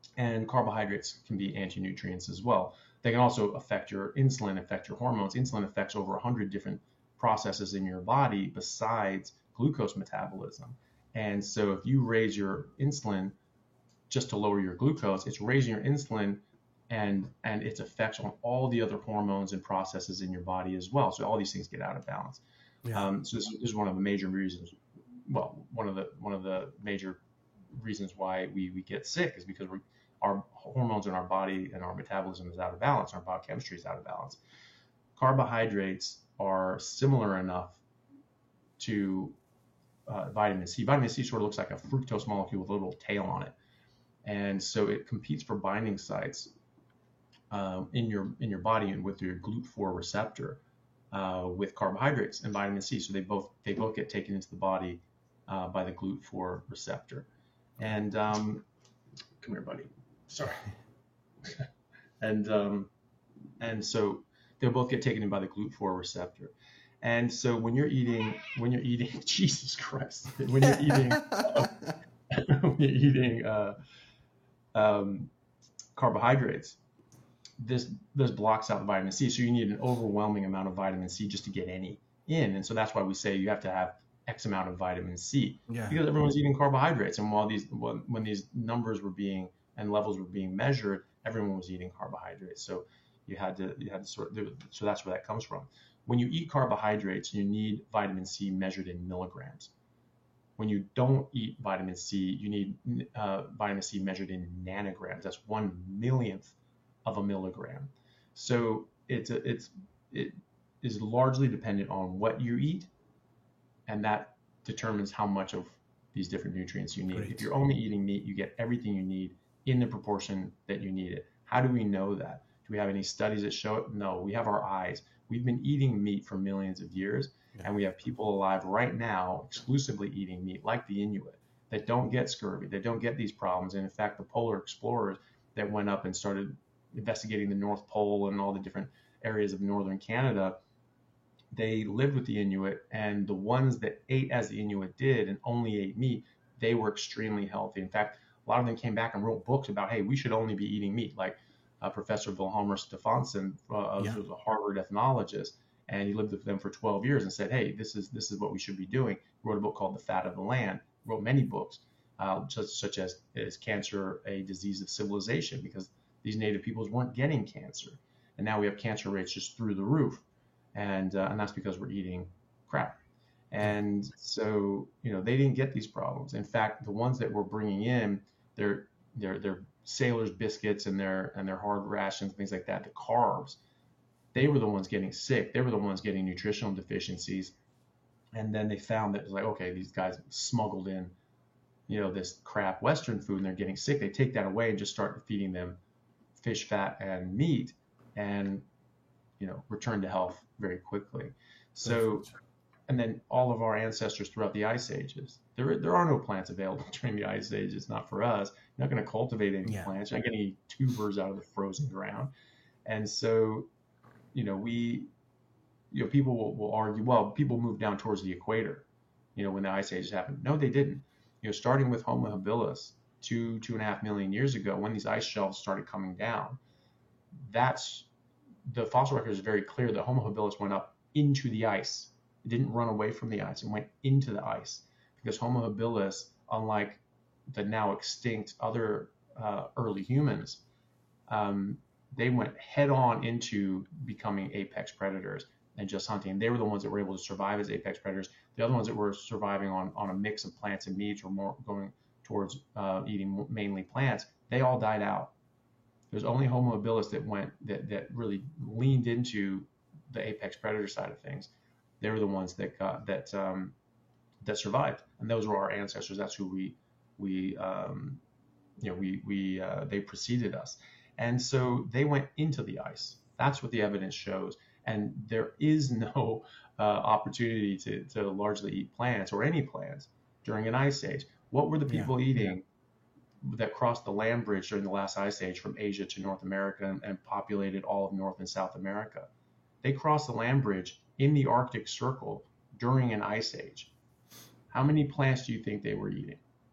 And carbohydrates can be anti-nutrients as well. They can also affect your insulin, affect your hormones. Insulin affects over one hundred different processes in your body besides glucose metabolism. And so if you raise your insulin just to lower your glucose, it's raising your insulin and and its effects on all the other hormones and processes in your body as well. So all these things get out of balance. Yeah. Um, so this, this is one of the major reasons. Well, one of the one of the major reasons why we, we get sick is because we, our hormones in our body and our metabolism is out of balance. Our biochemistry is out of balance. Carbohydrates are similar enough to uh, vitamin C. Vitamin C sort of looks like a fructose molecule with a little tail on it, and so it competes for binding sites um, in your in your body and with your G L U T four receptor uh, with carbohydrates and vitamin C. So they both they both get taken into the body uh, by the G L U T four receptor. And um, come here, buddy. Sorry. and um, and so they'll both get taken in by the G L U T four receptor. And so when you're eating, when you're eating, Jesus Christ, when you're eating, uh, when you're eating uh, um, carbohydrates, this this blocks out vitamin C. So you need an overwhelming amount of vitamin C just to get any in. And so that's why we say you have to have X amount of vitamin C, yeah. because everyone's eating carbohydrates. And while these when, when these numbers were being and levels were being measured, everyone was eating carbohydrates. So you had to you had to sort of, so that's where that comes from. When you eat carbohydrates, you need vitamin C measured in milligrams. When you don't eat vitamin C, you need uh, vitamin C measured in nanograms. That's one millionth of a milligram. So it's a, it's it is largely dependent on what you eat, and that determines how much of these different nutrients you need. Great. If you're only eating meat, you get everything you need in the proportion that you need it. How do we know that? Do we have any studies that show it? No, we have our eyes. We've been eating meat for millions of years, yeah. and we have people alive right now exclusively eating meat, like the Inuit, that don't get scurvy, that don't get these problems. And in fact, the polar explorers that went up and started investigating the North Pole and all the different areas of northern Canada, they lived with the Inuit, and the ones that ate as the Inuit did and only ate meat, they were extremely healthy. In fact, a lot of them came back and wrote books about, hey, we should only be eating meat, like uh, Professor Vilhjalmur Stefansson, uh, yeah. who was a Harvard ethnologist, and he lived with them for twelve years and said, hey, this is this is what we should be doing. He wrote a book called The Fat of the Land, he wrote many books, uh, such, such as Is Cancer a Disease of Civilization? Because these native peoples weren't getting cancer. And now we have cancer rates just through the roof. And uh, and that's because we're eating crap. And so, you know, they didn't get these problems. In fact, the ones that we're bringing in, they're they're they're sailors' biscuits and their and their hard rations, things like that, the carbs. They were the ones getting sick. They were the ones getting nutritional deficiencies. And then they found that it was like, okay, these guys smuggled in, you know, this crap Western food and they're getting sick. They take that away and just start feeding them fish fat and meat, and you know, return to health very quickly. So, and then all of our ancestors throughout the ice ages, there there are no plants available during the ice ages, not for us. You're not going to cultivate any yeah. plants. You're not getting any tubers out of the frozen ground. And so, you know, we, you know, people will, will argue, well, people moved down towards the equator, you know, when the ice ages happened. No, they didn't. You know, starting with Homo habilis two, two and a half million years ago, when these ice shelves started coming down, that's, the fossil record is very clear that Homo habilis went up into the ice. It didn't run away from the ice. It went into the ice because Homo habilis, unlike the now extinct other uh, early humans, um, they went head on into becoming apex predators and just hunting. They were the ones that were able to survive as apex predators. The other ones that were surviving on, on a mix of plants and meats or more going towards uh, eating mainly plants, they all died out. There's only Homo habilis that went that, that really leaned into the apex predator side of things. They were the ones that got that um, that survived, and those were our ancestors. That's who we we um, you know we we uh, they preceded us, and so they went into the ice. That's what the evidence shows, and there is no uh, opportunity to to largely eat plants or any plants during an ice age. What were the people yeah. eating? Yeah. that crossed the land bridge during the last ice age from Asia to North America and, and populated all of North and South America? They crossed the land bridge in the Arctic Circle during an ice age. How many plants do you think they were eating?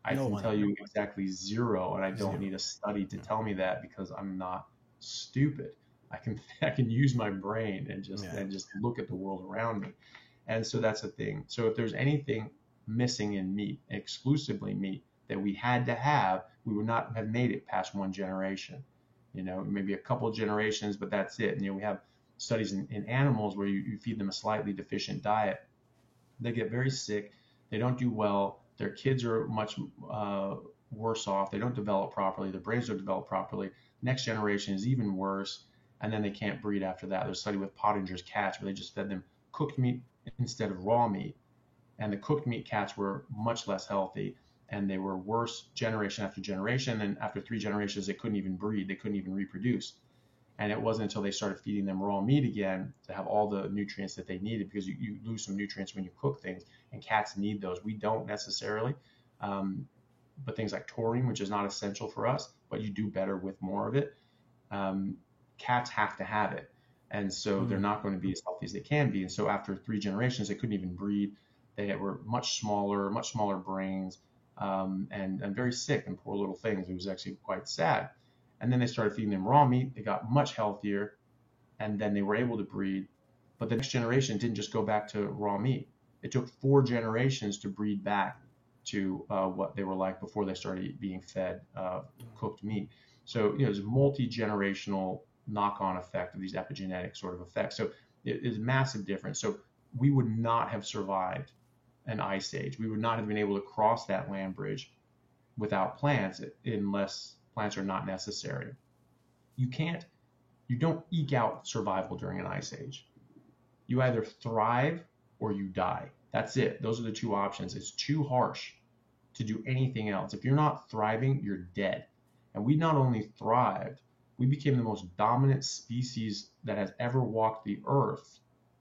I No can one. tell you exactly zero, and I don't Zero. need a study to Yeah. tell me that because I'm not stupid. I can I can use my brain and just Yeah. and just look at the world around me. And so that's the thing. So if there's anything missing in meat, exclusively meat, that we had to have, we would not have made it past one generation. You know, maybe a couple of generations, but that's it. And you know, we have studies in, in animals where you, you feed them a slightly deficient diet. They get very sick. They don't do well. Their kids are much uh, worse off. They don't develop properly. Their brains don't develop properly. Next generation is even worse. And then they can't breed after that. There's a study with Pottinger's cats where they just fed them cooked meat instead of raw meat. And the cooked meat cats were much less healthy and they were worse generation after generation. And after three generations, they couldn't even breed. They couldn't even reproduce. And it wasn't until they started feeding them raw meat again to have all the nutrients that they needed, because you, you lose some nutrients when you cook things, and cats need those. We don't necessarily, um, but things like taurine, which is not essential for us, but you do better with more of it. Um, cats have to have it. And so they're Mm. not going to be as healthy as they can be. And so after three generations, they couldn't even breed. They were much smaller, much smaller brains, um, and, and very sick and poor little things. It was actually quite sad. And then they started feeding them raw meat. They got much healthier, and then they were able to breed. But the next generation didn't just go back to raw meat. It took four generations to breed back to uh, what they were like before they started being fed uh, cooked meat. So, you know, there's a multi-generational knock-on effect of these epigenetic sort of effects. So it is a massive difference. So we would not have survived an ice age. We would not have been able to cross that land bridge without plants unless plants are not necessary. You can't, you don't eke out survival during an ice age. You either thrive or you die. That's it. Those are the two options. It's too harsh to do anything else. If you're not thriving, you're dead. And we not only thrived, we became the most dominant species that has ever walked the earth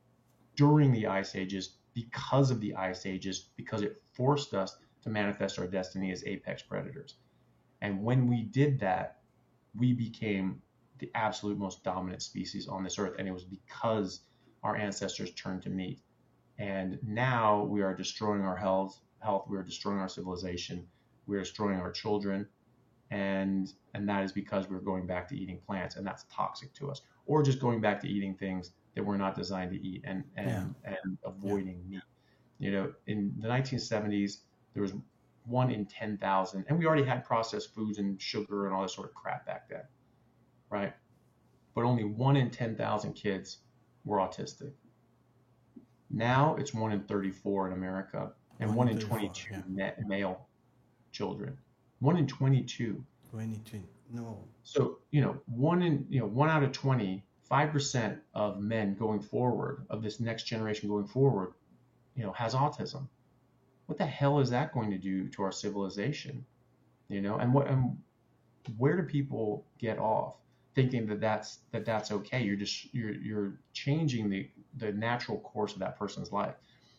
during the ice ages because of the ice ages, because it forced us to manifest our destiny as apex predators. And when we did that, we became the absolute most dominant species on this earth. And it was because our ancestors turned to meat. And now we are destroying our health, health, we are destroying our civilization, we are destroying our children. And, and that is because we're going back to eating plants, and that's toxic to us. Or just going back to eating things that we're not designed to eat, and, and, yeah. and avoiding yeah. meat. You know, in the nineteen seventies, there was one in ten thousand, and we already had processed foods and sugar and all this sort of crap back then, right? But only one in ten thousand kids were autistic. Now it's one in thirty-four in America, and one, one in twenty-two yeah. male children. One in twenty-two. twenty-two. No. So, you know, one in, you know, one out of twenty, five percent of men going forward, of this next generation going forward, you know, has autism. What the hell is that going to do to our civilization? You know, and what, and where do people get off thinking that that's, that that's okay? You're just, you're, you're changing the, the natural course of that person's life.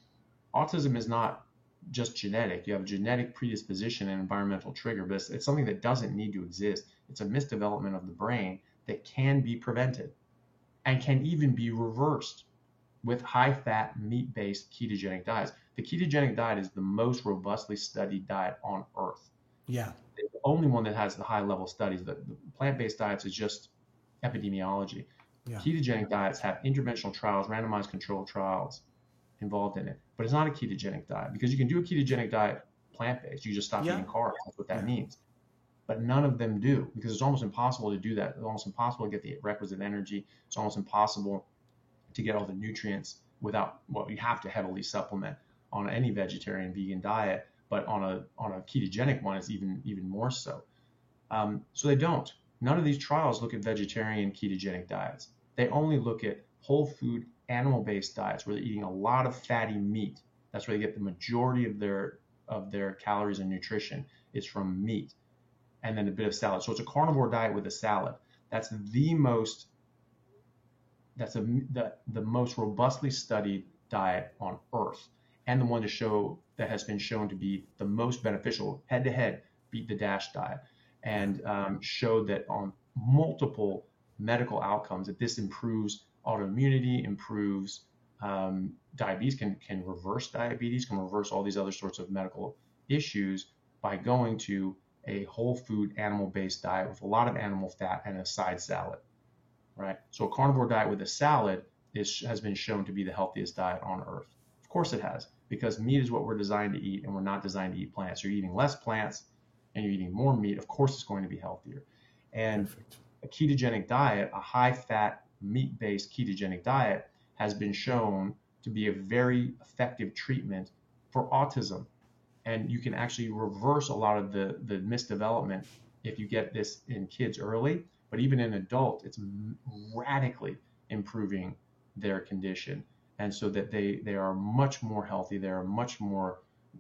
Autism is not just genetic. You have a genetic predisposition and environmental trigger, but it's, it's something that doesn't need to exist. It's a misdevelopment of the brain that can be prevented and can even be reversed with high-fat, meat-based ketogenic diets. The ketogenic diet is the most robustly studied diet on Earth. Yeah. It's the only one that has the high-level studies. The, the plant-based diets is just epidemiology. Yeah. Ketogenic diets have interventional trials, randomized controlled trials involved in it. But it's not a ketogenic diet, because you can do a ketogenic diet plant-based. You just stop yeah. eating carbs. That's what that yeah. means. But none of them do, because it's almost impossible to do that. It's almost impossible to get the requisite energy. It's almost impossible to get all the nutrients without, well, you have to heavily supplement on any vegetarian vegan diet, but on a on a ketogenic one, it's even even more so. Um, so they don't. None of these trials look at vegetarian ketogenic diets. They only look at whole food, animal-based diets where they're eating a lot of fatty meat. That's where they get the majority of their of their calories and nutrition. It's from meat, and then a bit of salad. So it's a carnivore diet with a salad. That's the most That's a, the, the most robustly studied diet on Earth, and the one to show that has been shown to be the most beneficial head-to-head, beat the DASH diet, and um, showed that on multiple medical outcomes that this improves autoimmunity, improves um, diabetes, can, can reverse diabetes, can reverse all these other sorts of medical issues by going to a whole food animal-based diet with a lot of animal fat and a side salad, right? So a carnivore diet with a salad is, has been shown to be the healthiest diet on earth. Of course it has, because meat is what we're designed to eat, and we're not designed to eat plants. You're eating less plants and you're eating more meat. Of course it's going to be healthier. And Perfect. A ketogenic diet, a high-fat, meat-based ketogenic diet, has been shown to be a very effective treatment for autism. And you can actually reverse a lot of the, the misdevelopment if you get this in kids early. But even in adults, it's radically improving their condition. And so that they, they are much more healthy, they are much more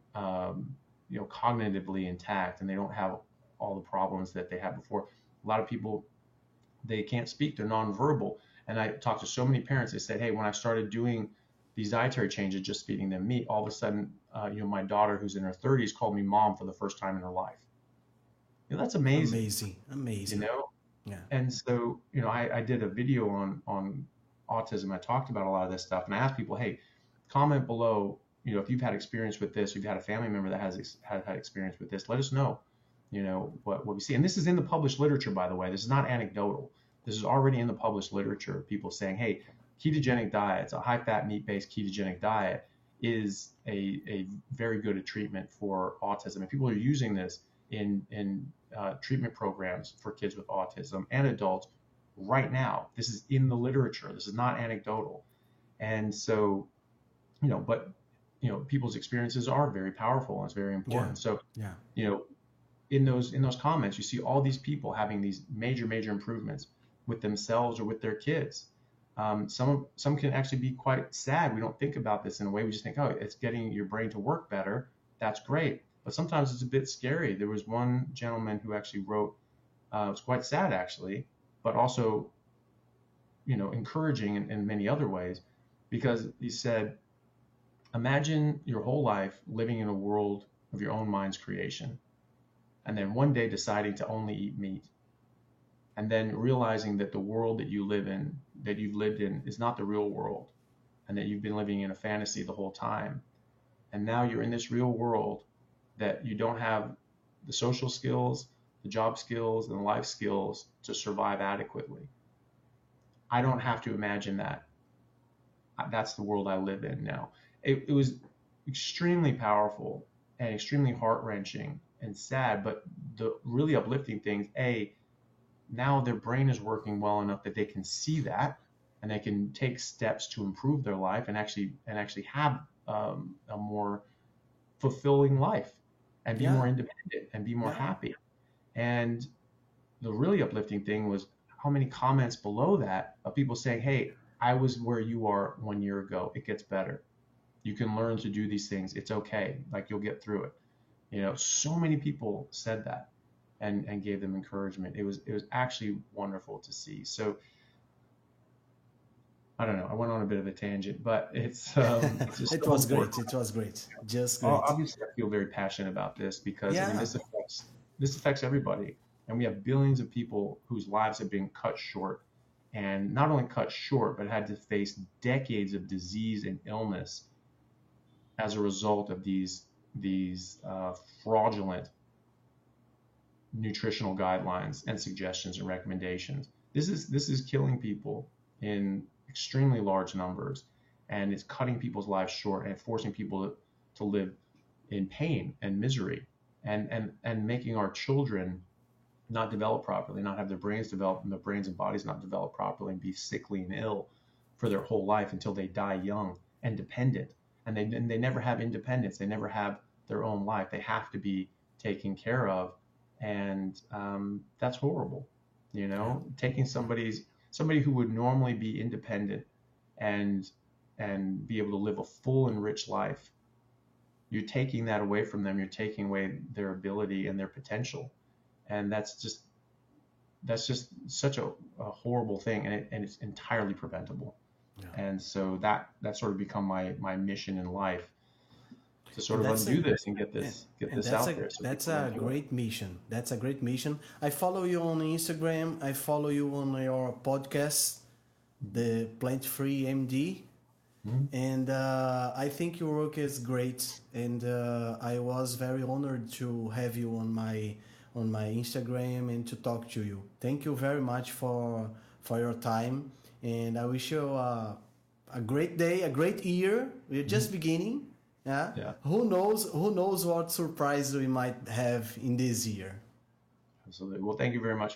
um, you know, cognitively intact, and they don't have all the problems that they had before. A lot of people, they can't speak, they're nonverbal. And I talked to so many parents, they said, hey, when I started doing these dietary changes, just feeding them meat, all of a sudden, uh, you know, my daughter who's in her thirties called me mom for the first time in her life. You know, that's amazing. Amazing, amazing. You know? Yeah. And so, you know, I, I did a video on, on autism. I talked about a lot of this stuff, and I asked people, hey, comment below, you know, if you've had experience with this, if you've had a family member that has, has had experience with this, let us know, you know, what, what we see. And this is in the published literature, by the way. This is not anecdotal. This is already in the published literature. People saying, hey, ketogenic diets, a high-fat, meat-based ketogenic diet is a, a very good a treatment for autism. And people are using this in, in uh, treatment programs for kids with autism and adults right now. This is in the literature. This is not anecdotal. And so, you know, but, you know, people's experiences are very powerful, and it's very important. Yeah. So, yeah. you know, in those, in those comments, you see all these people having these major, major improvements with themselves or with their kids. Um, some some can actually be quite sad. We don't think about this in a way. We just think, oh, it's getting your brain to work better. That's great. But sometimes it's a bit scary. There was one gentleman who actually wrote, uh, it was quite sad actually, but also, you know, encouraging in, in many other ways, because he said, imagine your whole life living in a world of your own mind's creation, and then one day deciding to only eat meat. And then realizing that the world that you live in, that you've lived in, is not the real world, and that you've been living in a fantasy the whole time. And now you're in this real world that you don't have the social skills, the job skills, and the life skills to survive adequately. I don't have to imagine that. That's the world I live in now. It, it was extremely powerful and extremely heart-wrenching and sad, but the really uplifting things, A, now their brain is working well enough that they can see that, and they can take steps to improve their life and actually and actually have um, a more fulfilling life, and be yeah. more independent and be more yeah. happy. And the really uplifting thing was how many comments below that of people saying, hey, I was where you are one year ago. It gets better. You can learn to do these things. It's okay. Like, you'll get through it. You know, so many people said that. And, and gave them encouragement. It was it was actually wonderful to see. So I don't know. I went on a bit of a tangent, but it's, um, it's just it was great. It was great. Just great. Obviously, I feel very passionate about this because yeah. I mean, this affects this affects everybody, and we have billions of people whose lives have been cut short, and not only cut short, but had to face decades of disease and illness as a result of these these uh, fraudulent nutritional guidelines and suggestions and recommendations. This is this is killing people in extremely large numbers, and it's cutting people's lives short and forcing people to, to live in pain and misery, and and and making our children not develop properly, not have their brains develop, and their brains and bodies not develop properly, and be sickly and ill for their whole life until they die young and dependent. And they and they never have independence. They never have their own life. They have to be taken care of. And um, that's horrible, you know, yeah. taking somebody's somebody who would normally be independent and and be able to live a full and rich life. You're taking that away from them. You're taking away their ability and their potential, and that's just that's just such a, a horrible thing, and it, and it's entirely preventable. Yeah. And so that that sort of become my my mission in life, to sort of undo a, this and get this get and this that's out a, there. So that's a great mission. That's a great mission. I follow you on Instagram. I follow you on your podcast, the Plant Free M D. Mhm. And uh, I think your work is great, and uh, I was very honored to have you on my on my Instagram and to talk to you. Thank you very much for for your time, and I wish you a, a great day, a great year. We're just Mhm. beginning. Yeah. Yeah, Who knows? Who knows what surprise we might have in this year? absolutely. Well, thank you very much